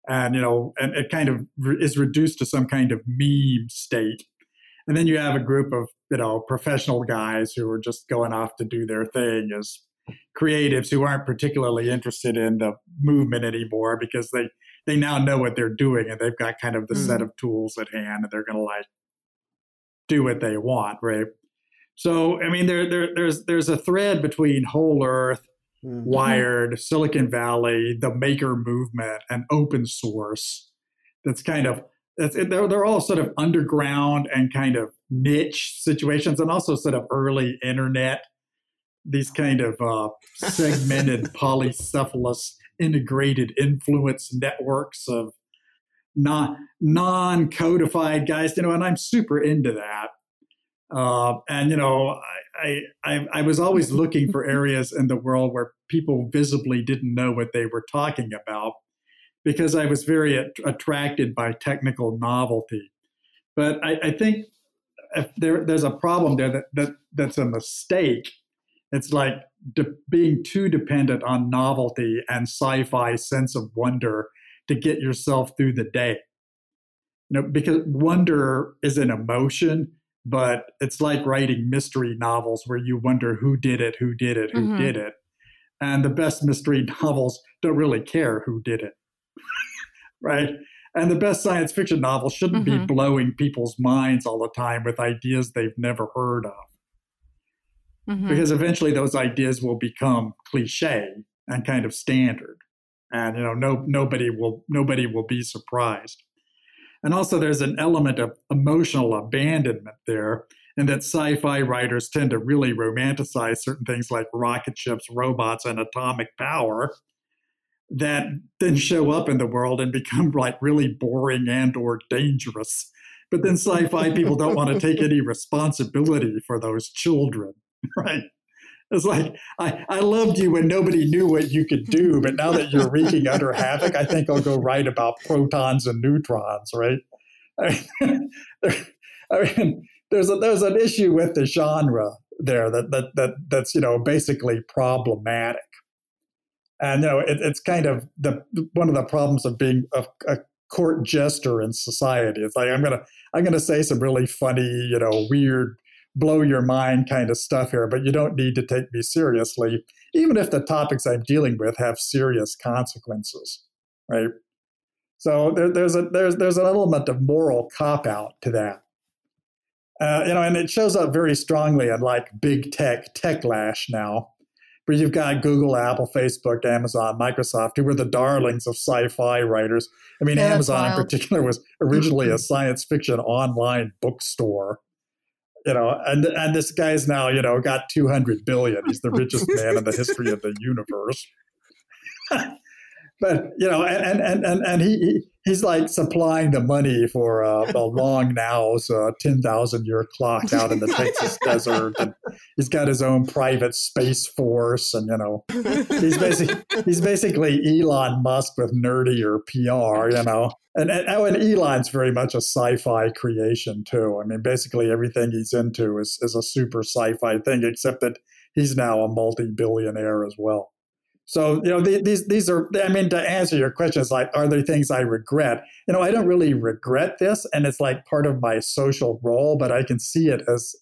it kind of is reduced to some kind of meme state. And then you have a group of, professional guys who are just going off to do their thing as creatives who aren't particularly interested in the movement anymore, because they now know what they're doing, and they've got kind of the set of tools at hand, and they're going to like do what they want, right? So, I mean, there's a thread between Whole Earth, Wired, Silicon Valley, the maker movement, and open source. That's kind of, they're all sort of underground and kind of niche situations, and also sort of early internet, these kind of segmented polycephalous integrated influence networks of non-codified guys, and I'm super into that. I was always looking for areas in the world where people visibly didn't know what they were talking about, because I was very attracted by technical novelty. But I think if there's a problem there that's a mistake. It's like being too dependent on novelty and sci-fi sense of wonder to get yourself through the day. Because wonder is an emotion, but it's like writing mystery novels where you wonder who did it. And the best mystery novels don't really care who did it, right? And the best science fiction novels shouldn't be blowing people's minds all the time with ideas they've never heard of. Because eventually those ideas will become cliche and kind of standard. And, nobody will be surprised. And also there's an element of emotional abandonment there, in that sci-fi writers tend to really romanticize certain things like rocket ships, robots, and atomic power that then show up in the world and become like really boring and or dangerous. But then sci-fi people don't want to take any responsibility for those children, right? It's like, I loved you when nobody knew what you could do, but now that you're wreaking utter havoc, I think I'll go write about protons and neutrons, right? I mean, there's an issue with the genre there that's basically problematic, and it's kind of one of the problems of being a court jester in society. It's like I'm gonna say some really funny, weird blow your mind kind of stuff here, but you don't need to take me seriously, even if the topics I'm dealing with have serious consequences, right? So there's an element of moral cop-out to that. And it shows up very strongly in like big techlash now, where you've got Google, Apple, Facebook, Amazon, Microsoft, who were the darlings of sci-fi writers. I mean, Amazon in particular was originally a science fiction online bookstore, and this guy's now, got 200 billion. He's the richest man in the history of the universe. But, and he's like supplying the money for the Long Now's 10,000-year clock out in the Texas desert. And he's got his own private space force. And, he's basically Elon Musk with nerdier PR, And Elon's very much a sci-fi creation, too. I mean, basically everything he's into is a super sci-fi thing, except that he's now a multi-billionaire as well. So, these are, to answer your question, it's like, are there things I regret? I don't really regret this, and it's like part of my social role, but I can see it as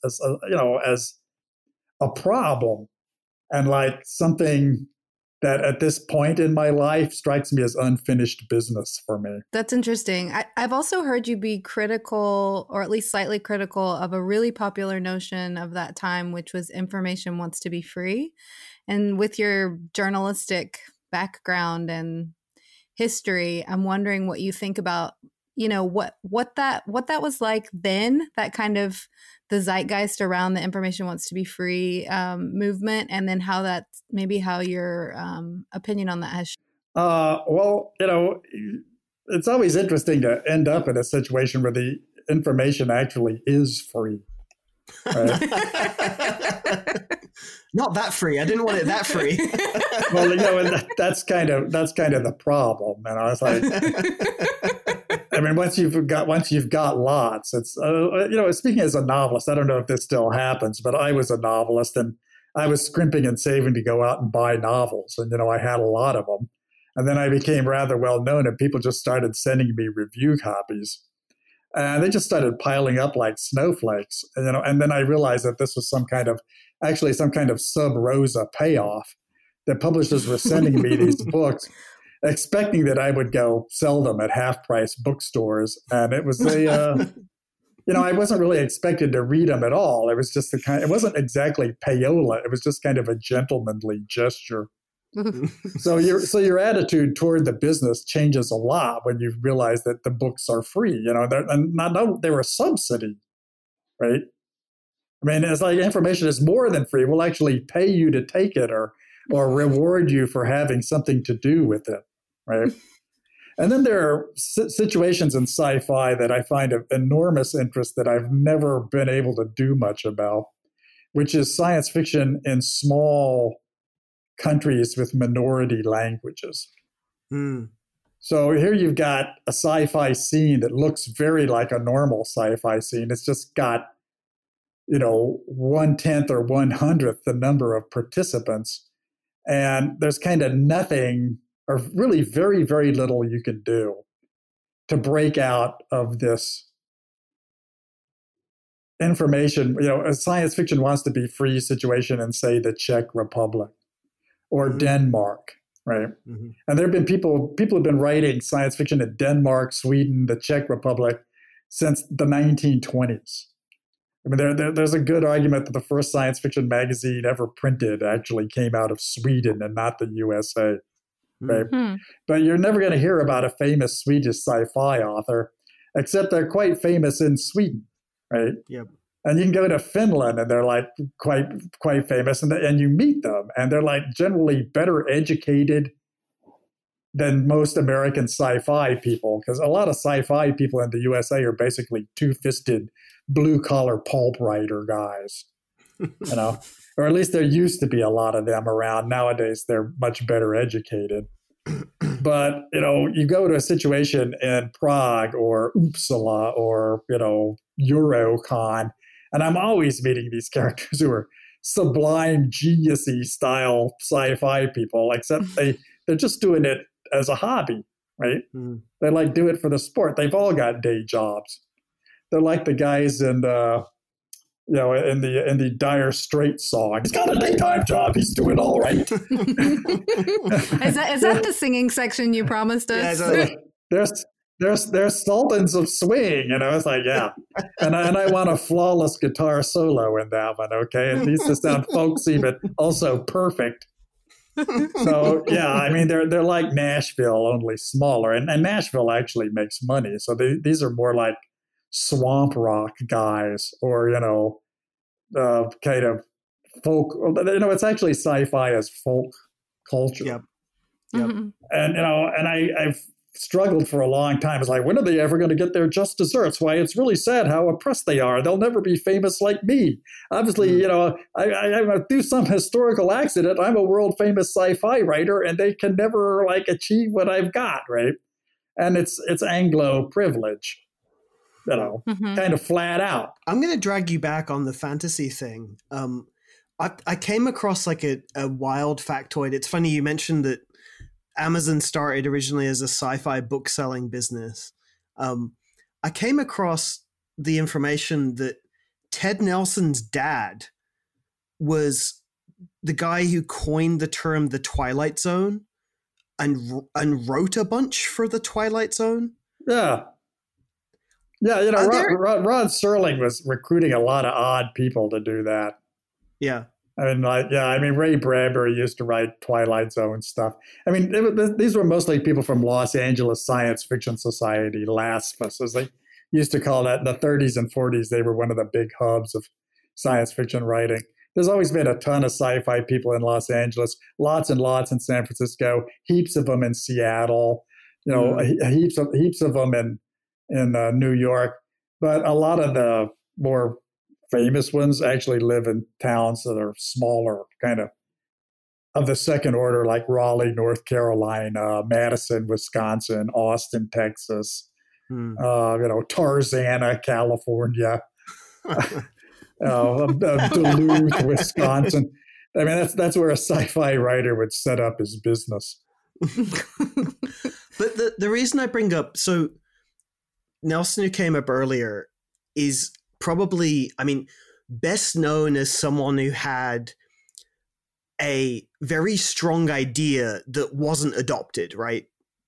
a problem and like something that at this point in my life strikes me as unfinished business for me. That's interesting. I've also heard you be critical, or at least slightly critical, of a really popular notion of that time, which was information wants to be free. And with your journalistic background and history, I'm wondering what you think about, what that was like then, that kind of the zeitgeist around the information wants to be free movement, and then how your opinion on that has. Well, it's always interesting to end up in a situation where the information actually is free. Right? Not that free. I didn't want it that free. Well, and that's kind of the problem. It's like, once you've got lots, it's speaking as a novelist, I don't know if this still happens, but I was a novelist and I was scrimping and saving to go out and buy novels, and I had a lot of them, and then I became rather well known, and people just started sending me review copies. And they just started piling up like snowflakes, and then I realized that this was some kind of sub rosa payoff. That publishers were sending me these books, expecting that I would go sell them at half price bookstores, and it was I wasn't really expected to read them at all. It was just it wasn't exactly payola. It was just kind of a gentlemanly gesture. So your attitude toward the business changes a lot when you realize that the books are free, they're a subsidy, right? It's like information is more than free. We'll actually pay you to take it or reward you for having something to do with it, right? And then there are situations in sci-fi that I find of enormous interest that I've never been able to do much about, which is science fiction in small countries with minority languages. So here you've got a sci-fi scene that looks very like a normal sci-fi scene. It's just got, 1/10 or 1/100th the number of participants. And there's kind of nothing, or really very, very little you can do to break out of this information. A science fiction wants to be free situation in, say, the Czech Republic or Denmark, right? Mm-hmm. And there have been people have been writing science fiction in Denmark, Sweden, the Czech Republic since the 1920s. There's a good argument that the first science fiction magazine ever printed actually came out of Sweden and not the USA, right? Mm-hmm. But you're never going to hear about a famous Swedish sci-fi author, except they're quite famous in Sweden, right? Yep. And you can go to Finland and they're like quite famous, and you meet them and they're like generally better educated than most American sci-fi people, because a lot of sci-fi people in the USA are basically two-fisted blue-collar pulp writer guys, or at least there used to be a lot of them around. Nowadays, they're much better educated. But, you go to a situation in Prague or Uppsala or, Eurocon, and I'm always meeting these characters who are sublime, genius-y style sci-fi people, except they're just doing it as a hobby, right? Mm. They do it for the sport. They've all got day jobs. They're like the guys in in the Dire Straits song, he's got a daytime job, he's doing all right. Is that the singing section you promised us? Yeah, there's sultans of swing, it's like, yeah. And I want a flawless guitar solo in that one, okay? It needs to sound folksy, but also perfect. So, yeah, I mean, they're like Nashville, only smaller. And Nashville actually makes money. So these are more like swamp rock guys or, kind of folk. It's actually sci-fi as folk culture. Yep. Mm-hmm. And, I've struggled for a long time. It's like, when are they ever going to get their just desserts? Why, it's really sad how oppressed they are. They'll never be famous like me. Obviously, I through some historical accident, I'm a world famous sci-fi writer, and they can never achieve what I've got, right? And it's Anglo privilege, kind of flat out. I'm going to drag you back on the fantasy thing. I came across a wild factoid. It's funny you mentioned that Amazon started originally as a sci-fi book selling business. I came across the information that Ted Nelson's dad was the guy who coined the term the Twilight Zone and wrote a bunch for the Twilight Zone. Yeah. Yeah, Rod Serling was recruiting a lot of odd people to do that. Yeah. Ray Bradbury used to write Twilight Zone stuff. I mean, these were mostly people from Los Angeles Science Fiction Society, LASFS, as they used to call that. In the 30s and 40s, they were one of the big hubs of science fiction writing. There's always been a ton of sci-fi people in Los Angeles, lots and lots in San Francisco, heaps of them in Seattle, heaps of them in New York. But a lot of the more famous ones actually live in towns that are smaller, kind of the second order, like Raleigh, North Carolina, Madison, Wisconsin, Austin, Texas, Tarzana, California, Duluth, Wisconsin. I mean, that's where a sci-fi writer would set up his business. But the reason I bring up, so Nelson, who came up earlier, is probably, best known as someone who had a very strong idea that wasn't adopted, right?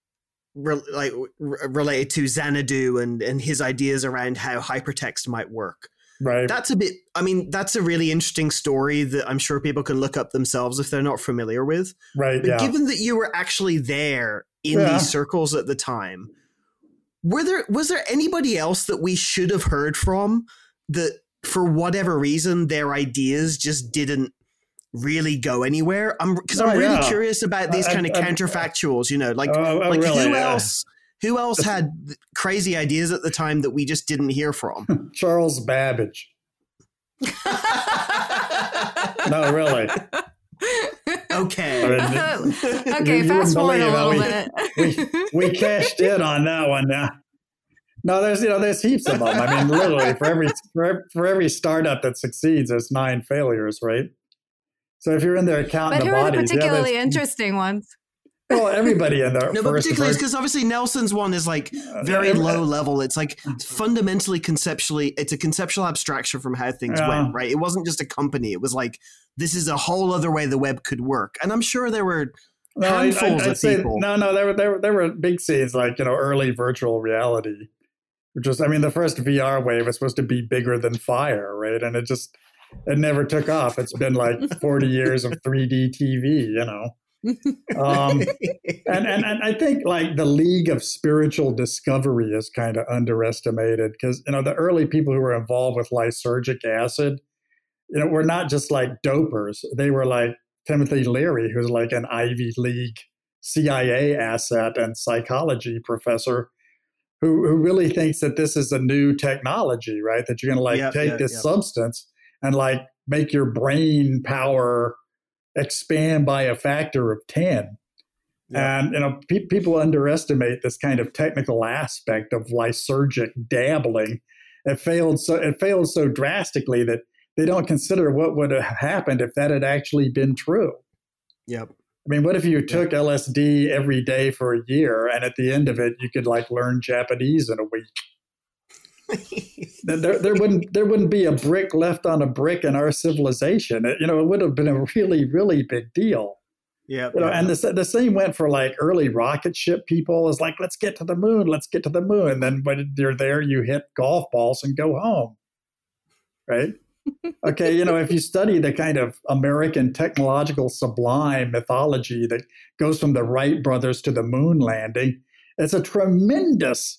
Related to Xanadu and his ideas around how hypertext might work. Right. That's a really interesting story that I'm sure people can look up themselves if they're not familiar with. Right. But given that you were actually there in these circles at the time, was there anybody else that we should have heard from that for whatever reason their ideas just didn't really go anywhere? I'm really curious about these kind of counterfactuals, who else had crazy ideas at the time that we just didn't hear from? Charles Babbage. No, really. Okay. Okay, fast forward a little bit. We cashed in on that one now. No, there's heaps of them. I mean, literally for every startup that succeeds, there's 9 failures, right? So if you're in there counting the bodies, but who are the particularly interesting ones? Well, everybody in there. No, but particularly because obviously Nelson's one is very low level. It's fundamentally conceptually, it's a conceptual abstraction from how things went, right? It wasn't just a company. It was this is a whole other way the web could work. And I'm sure there were handfuls of people. There were big scenes early virtual reality, which was, the first VR wave was supposed to be bigger than fire, right? And it never took off. It's been 40 years of 3D TV, and I think the League of Spiritual Discovery is kind of underestimated because, the early people who were involved with lysergic acid, were not just dopers. They were Timothy Leary, who's an Ivy League CIA asset and psychology professor who really thinks that this is a new technology, right? That you're going to take this substance and make your brain power expand by a factor of 10. Yeah. And, people underestimate this kind of technical aspect of lysergic dabbling. It failed so drastically that they don't consider what would have happened if that had actually been true. Yep. What if you took LSD every day for a year and at the end of it, you could learn Japanese in a week? there wouldn't be a brick left on a brick in our civilization. It would have been a really, really big deal. Yeah. And the same went for like early rocket ship people. Is like, let's get to the moon. Let's get to the moon. And then when you're there, you hit golf balls and go home. Right. Okay. If you study the kind of American technological sublime mythology that goes from the Wright brothers to the moon landing, it's a tremendous,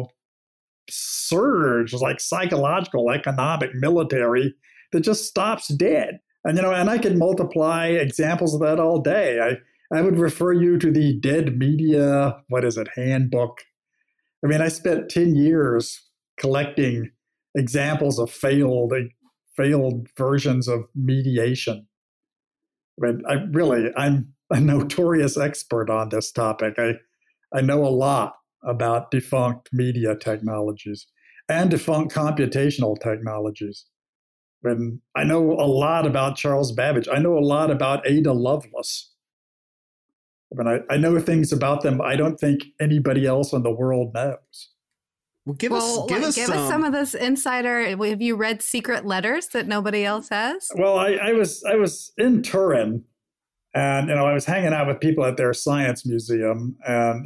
surge, like psychological, economic, military, that just stops dead. And I could multiply examples of that all day. I would refer you to the Dead Media, handbook. I mean, I spent 10 years collecting examples of failed versions of mediation. I mean, I'm a notorious expert on this topic. I know a lot about defunct media technologies and defunct computational technologies. And I know a lot about Charles Babbage. I know a lot about Ada Lovelace. I mean, I know things about them I don't think anybody else in the world knows. Well, give us some of this insider. Have you read Secret Letters that nobody else has? Well, I was in Turin, and I was hanging out with people at their science museum, and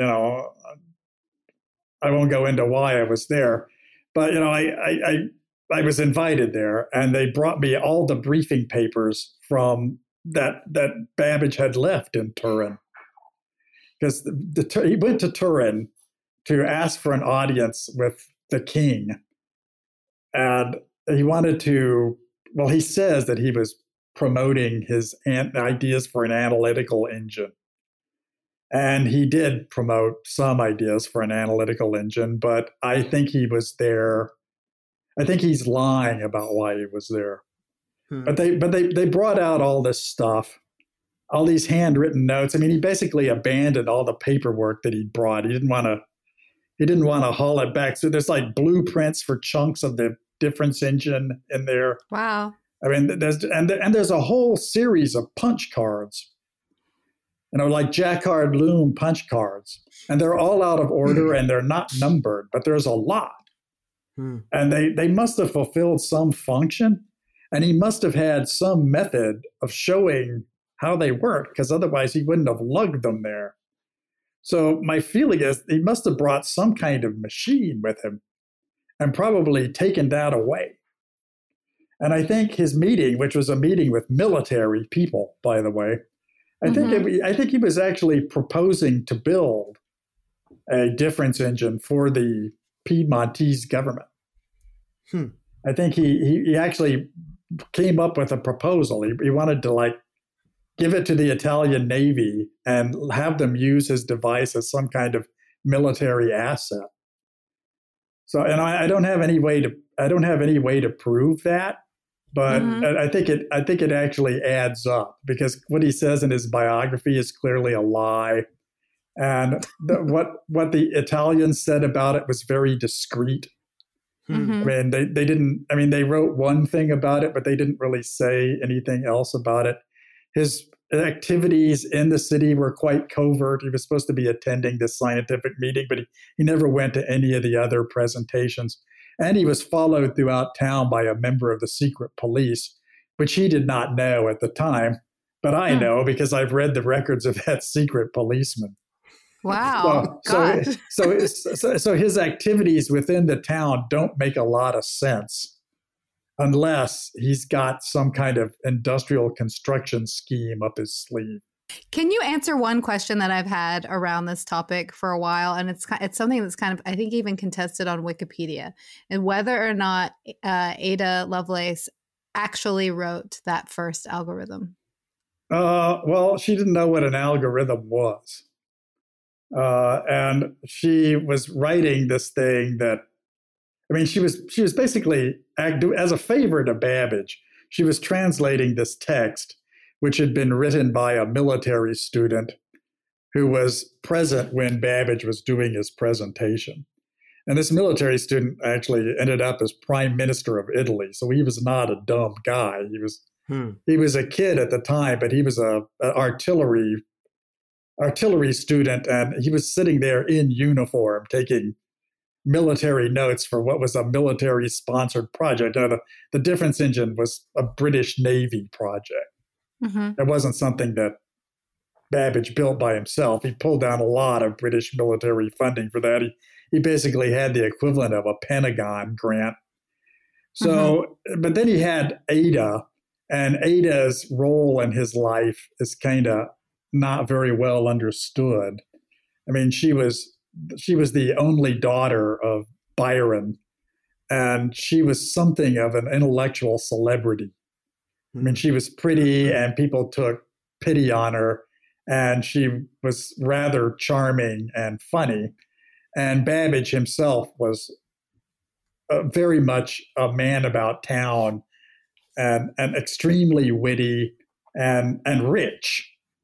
I won't go into why I was there, but I was invited there, and they brought me all the briefing papers from that Babbage had left in Turin, because he went to Turin to ask for an audience with the king, and he wanted to. Well, he says that he was promoting his ideas for an analytical engine. And he did promote some ideas for an analytical engine, but I think he was there. I think he's lying about why he was there. But they brought out all this stuff, all these handwritten notes. I mean, he basically abandoned all the paperwork that he brought. He didn't want to haul it back. So there's like blueprints for chunks of the difference engine in there. Wow. I mean, there's a whole series of punch cards. Like Jacquard Loom punch cards. And they're all out of order and they're not numbered, but there's a lot. And they must have fulfilled some function. And he must have had some method of showing how they worked, because otherwise he wouldn't have lugged them there. So my feeling is he must have brought some kind of machine with him and probably taken that away. And I think his meeting, which was a meeting with military people, by the way, I think he was actually proposing to build a difference engine for the Piedmontese government. I think he actually came up with a proposal. He wanted to give it to the Italian Navy and have them use his device as some kind of military asset. So, and I don't have any way to prove that. But I think it actually adds up, because what he says in his biography is clearly a lie, and what the Italians said about it was very discreet. I mean, they didn't. I mean, they wrote one thing about it, but they didn't really say anything else about it. His activities in the city were quite covert. He was supposed to be attending this scientific meeting, but he never went to any of the other presentations. And he was followed throughout town by a member of the secret police, which he did not know at the time. But I know, because I've read the records of that secret policeman. Wow. So his activities within the town don't make a lot of sense unless he's got some kind of industrial construction scheme up his sleeve. Can you answer one question that I've had around this topic for a while? And it's something that's kind of, I think, even contested on Wikipedia, and whether or not Ada Lovelace actually wrote that first algorithm. Well, she didn't know what an algorithm was. And she was writing this thing that, I mean, she was basically, as a favor to Babbage, she was translating this text, which had been written by a military student who was present when Babbage was doing his presentation. And this military student actually ended up as prime minister of Italy. So he was not a dumb guy. He was a kid at the time, but he was an artillery student, and he was sitting there in uniform taking military notes for what was a military-sponsored project. The difference engine was a British Navy project. Mm-hmm. It wasn't something that Babbage built by himself. He pulled down a lot of British military funding for that. He basically had the equivalent of a Pentagon grant. So, but then he had Ada, and Ada's role in his life is kind of not very well understood. I mean, she was the only daughter of Byron, and she was something of an intellectual celebrity. I mean, she was pretty, and people took pity on her, and she was rather charming and funny. And Babbage himself was very much a man about town, and extremely witty and rich.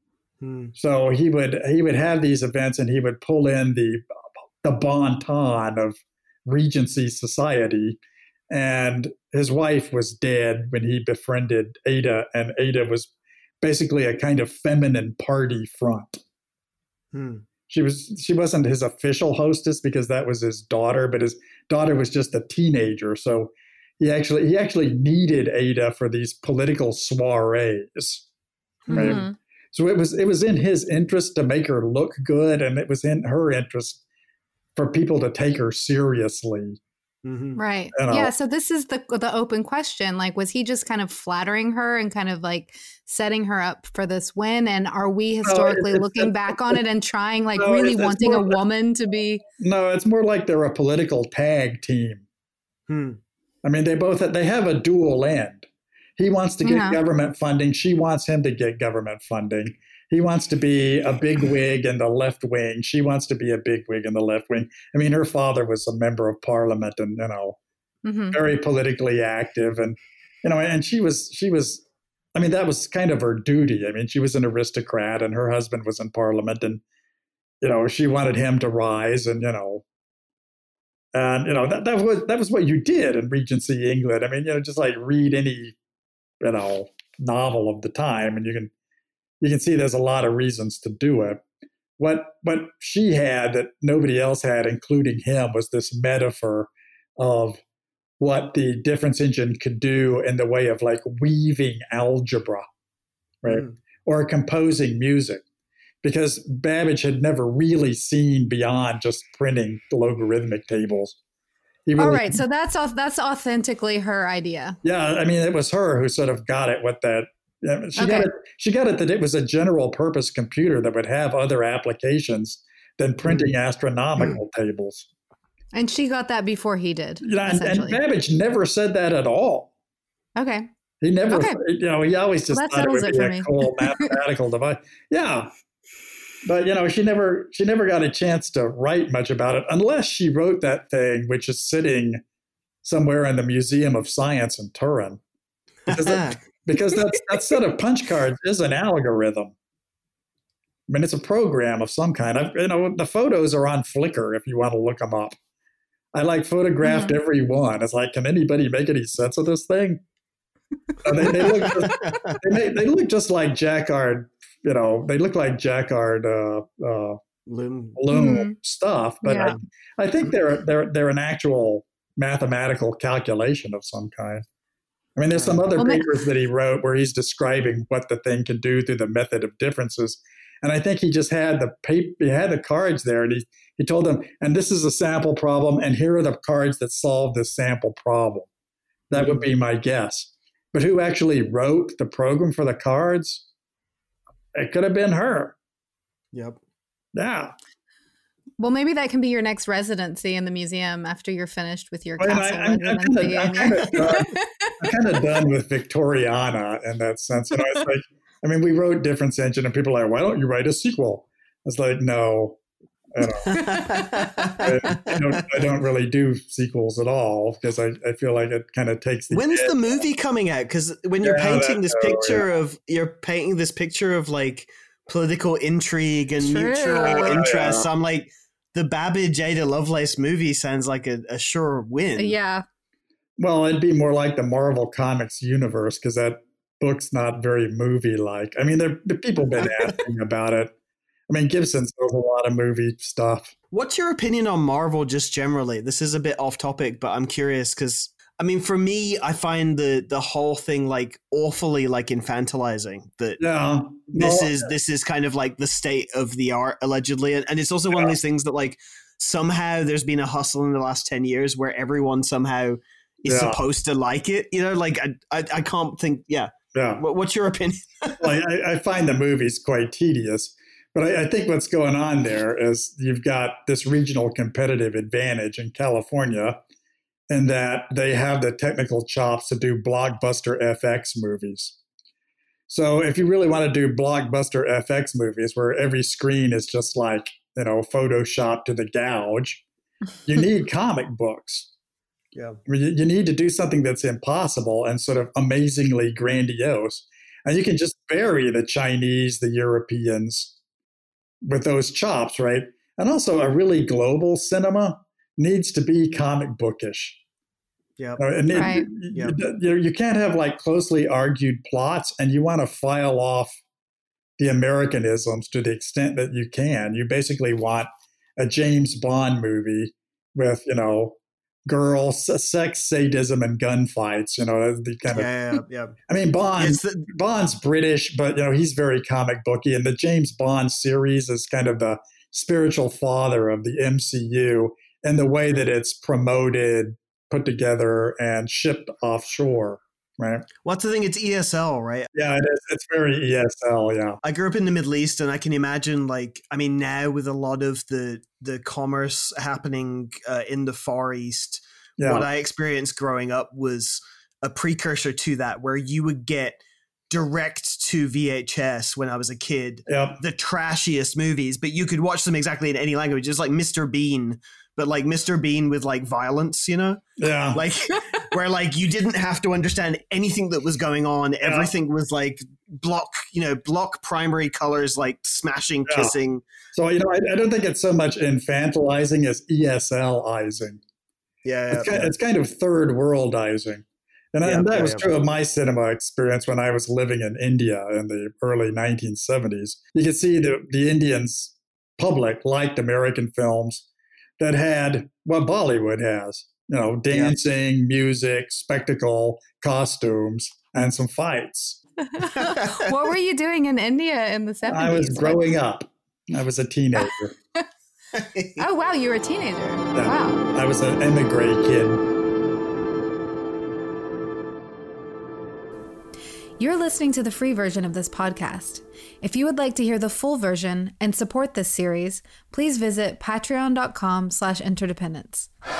So he would have these events, and he would pull in the bon ton of Regency society. And his wife was dead when he befriended Ada, and Ada was basically a kind of feminine party front. She wasn't his official hostess because that was his daughter, but his daughter was just a teenager. So he actually needed Ada for these political soirees. Right? Mm-hmm. So it was in his interest to make her look good, and it was in her interest for people to take her seriously. Right. Yeah. So this is the open question. Like, was he just kind of flattering her and kind of like setting her up for this win? And are we historically looking back on it and trying really wanting a woman to be? No, it's more like they're a political tag team. I mean, they have a dual end. He wants to get government funding. She wants him to get government funding. He wants to be a bigwig in the left wing. She wants to be a bigwig in the left wing. I mean, her father was a member of parliament and, very politically active. And, and she was, I mean, that was kind of her duty. I mean, she was an aristocrat and her husband was in parliament, and, she wanted him to rise, and, that was what you did in Regency England. I mean, just like read any, novel of the time, and you can see there's a lot of reasons to do it. What she had that nobody else had, including him, was this metaphor of what the difference engine could do in the way of like weaving algebra, right? Or composing music. Because Babbage had never really seen beyond just printing logarithmic tables. All right, so that's authentically her idea. Yeah, I mean, it was her who sort of got it with that. She got it that it was a general purpose computer that would have other applications than printing astronomical tables. And she got that before he did. And Babbage never said that at all. Okay. He never, he always just thought it would be a cool mathematical device. Yeah. But, she never got a chance to write much about it unless she wrote that thing, which is sitting somewhere in the Museum of Science in Turin. Because that set of punch cards is an algorithm. I mean, it's a program of some kind. The photos are on Flickr if you want to look them up. I photographed every one. It's like, can anybody make any sense of this thing? They look just like Jacquard. They look like Jacquard loom stuff, but I think they're an actual mathematical calculation of some kind. I mean, there's some other papers that he wrote where he's describing what the thing can do through the method of differences, and I think he just had the cards there, and he told them, and this is a sample problem, and here are the cards that solve this sample problem. That would be my guess. But who actually wrote the program for the cards? It could have been her. Yep. Yeah. Well, maybe that can be your next residency in the museum after you're finished with your castle. I'm kind of done with Victoriana in that sense. It's like, I mean, we wrote Difference Engine, and people are like, why don't you write a sequel? It's like, no. I don't really do sequels at all because I feel like it kind of takes the When's the movie coming out? Because when you're painting this picture of like political intrigue and mutual interests, I'm like, the Babbage Ada Lovelace movie sounds like a sure win. Yeah. Well, it'd be more like the Marvel Comics universe because that book's not very movie-like. I mean, the people have been asking about it. I mean, Gibson does a lot of movie stuff. What's your opinion on Marvel just generally? This is a bit off topic, but I'm curious because, I mean, for me, I find the whole thing like awfully like infantilizing. That this is kind of like the state of the art allegedly, and it's also one of these things that like somehow there's been a hustle in the last 10 years where everyone somehow is supposed to like it. You know, like I can't think. Yeah. What's your opinion? Well, I find the movies quite tedious. But I think what's going on there is you've got this regional competitive advantage in California in that they have the technical chops to do blockbuster FX movies. So if you really want to do blockbuster FX movies where every screen is just like, Photoshop to the gouge, you need comic books. Yeah. I mean, you need to do something that's impossible and sort of amazingly grandiose. And you can just bury the Chinese, the Europeans, with those chops, right? And also a really global cinema needs to be comic bookish. Yeah. You can't have like closely argued plots, and you want to file off the Americanisms to the extent that you can. You basically want a James Bond movie with, girls, sex, sadism, and gunfights. The kind of. I mean, Bond's British, but he's very comic booky, and the James Bond series is kind of the spiritual father of the MCU in the way that it's promoted, put together, and shipped offshore. Right. What's the thing? It's ESL, right? Yeah, it is. It's very ESL. Yeah. I grew up in the Middle East, and I can imagine, now with a lot of the commerce happening in the Far East, what I experienced growing up was a precursor to that, where you would get direct to VHS when I was a kid, the trashiest movies, but you could watch them exactly in any language. It's like Mr. Bean, but like Mr. Bean with like violence, Yeah. Like where like you didn't have to understand anything that was going on. Yeah. Everything was like block primary colors, like smashing, kissing. So, I don't think it's so much infantilizing as ESLizing. Yeah. It's kind of third worldizing. And that was true of my cinema experience when I was living in India in the early 1970s. You could see the Indians public liked American films that had what Bollywood has, dancing, music, spectacle, costumes, and some fights. What were you doing in India in the 70s? I was growing up. I was a teenager. Oh, wow. You were a teenager. Yeah. Wow. I was an emigre kid. You're listening to the free version of this podcast. If you would like to hear the full version and support this series, please visit patreon.com/interdependence.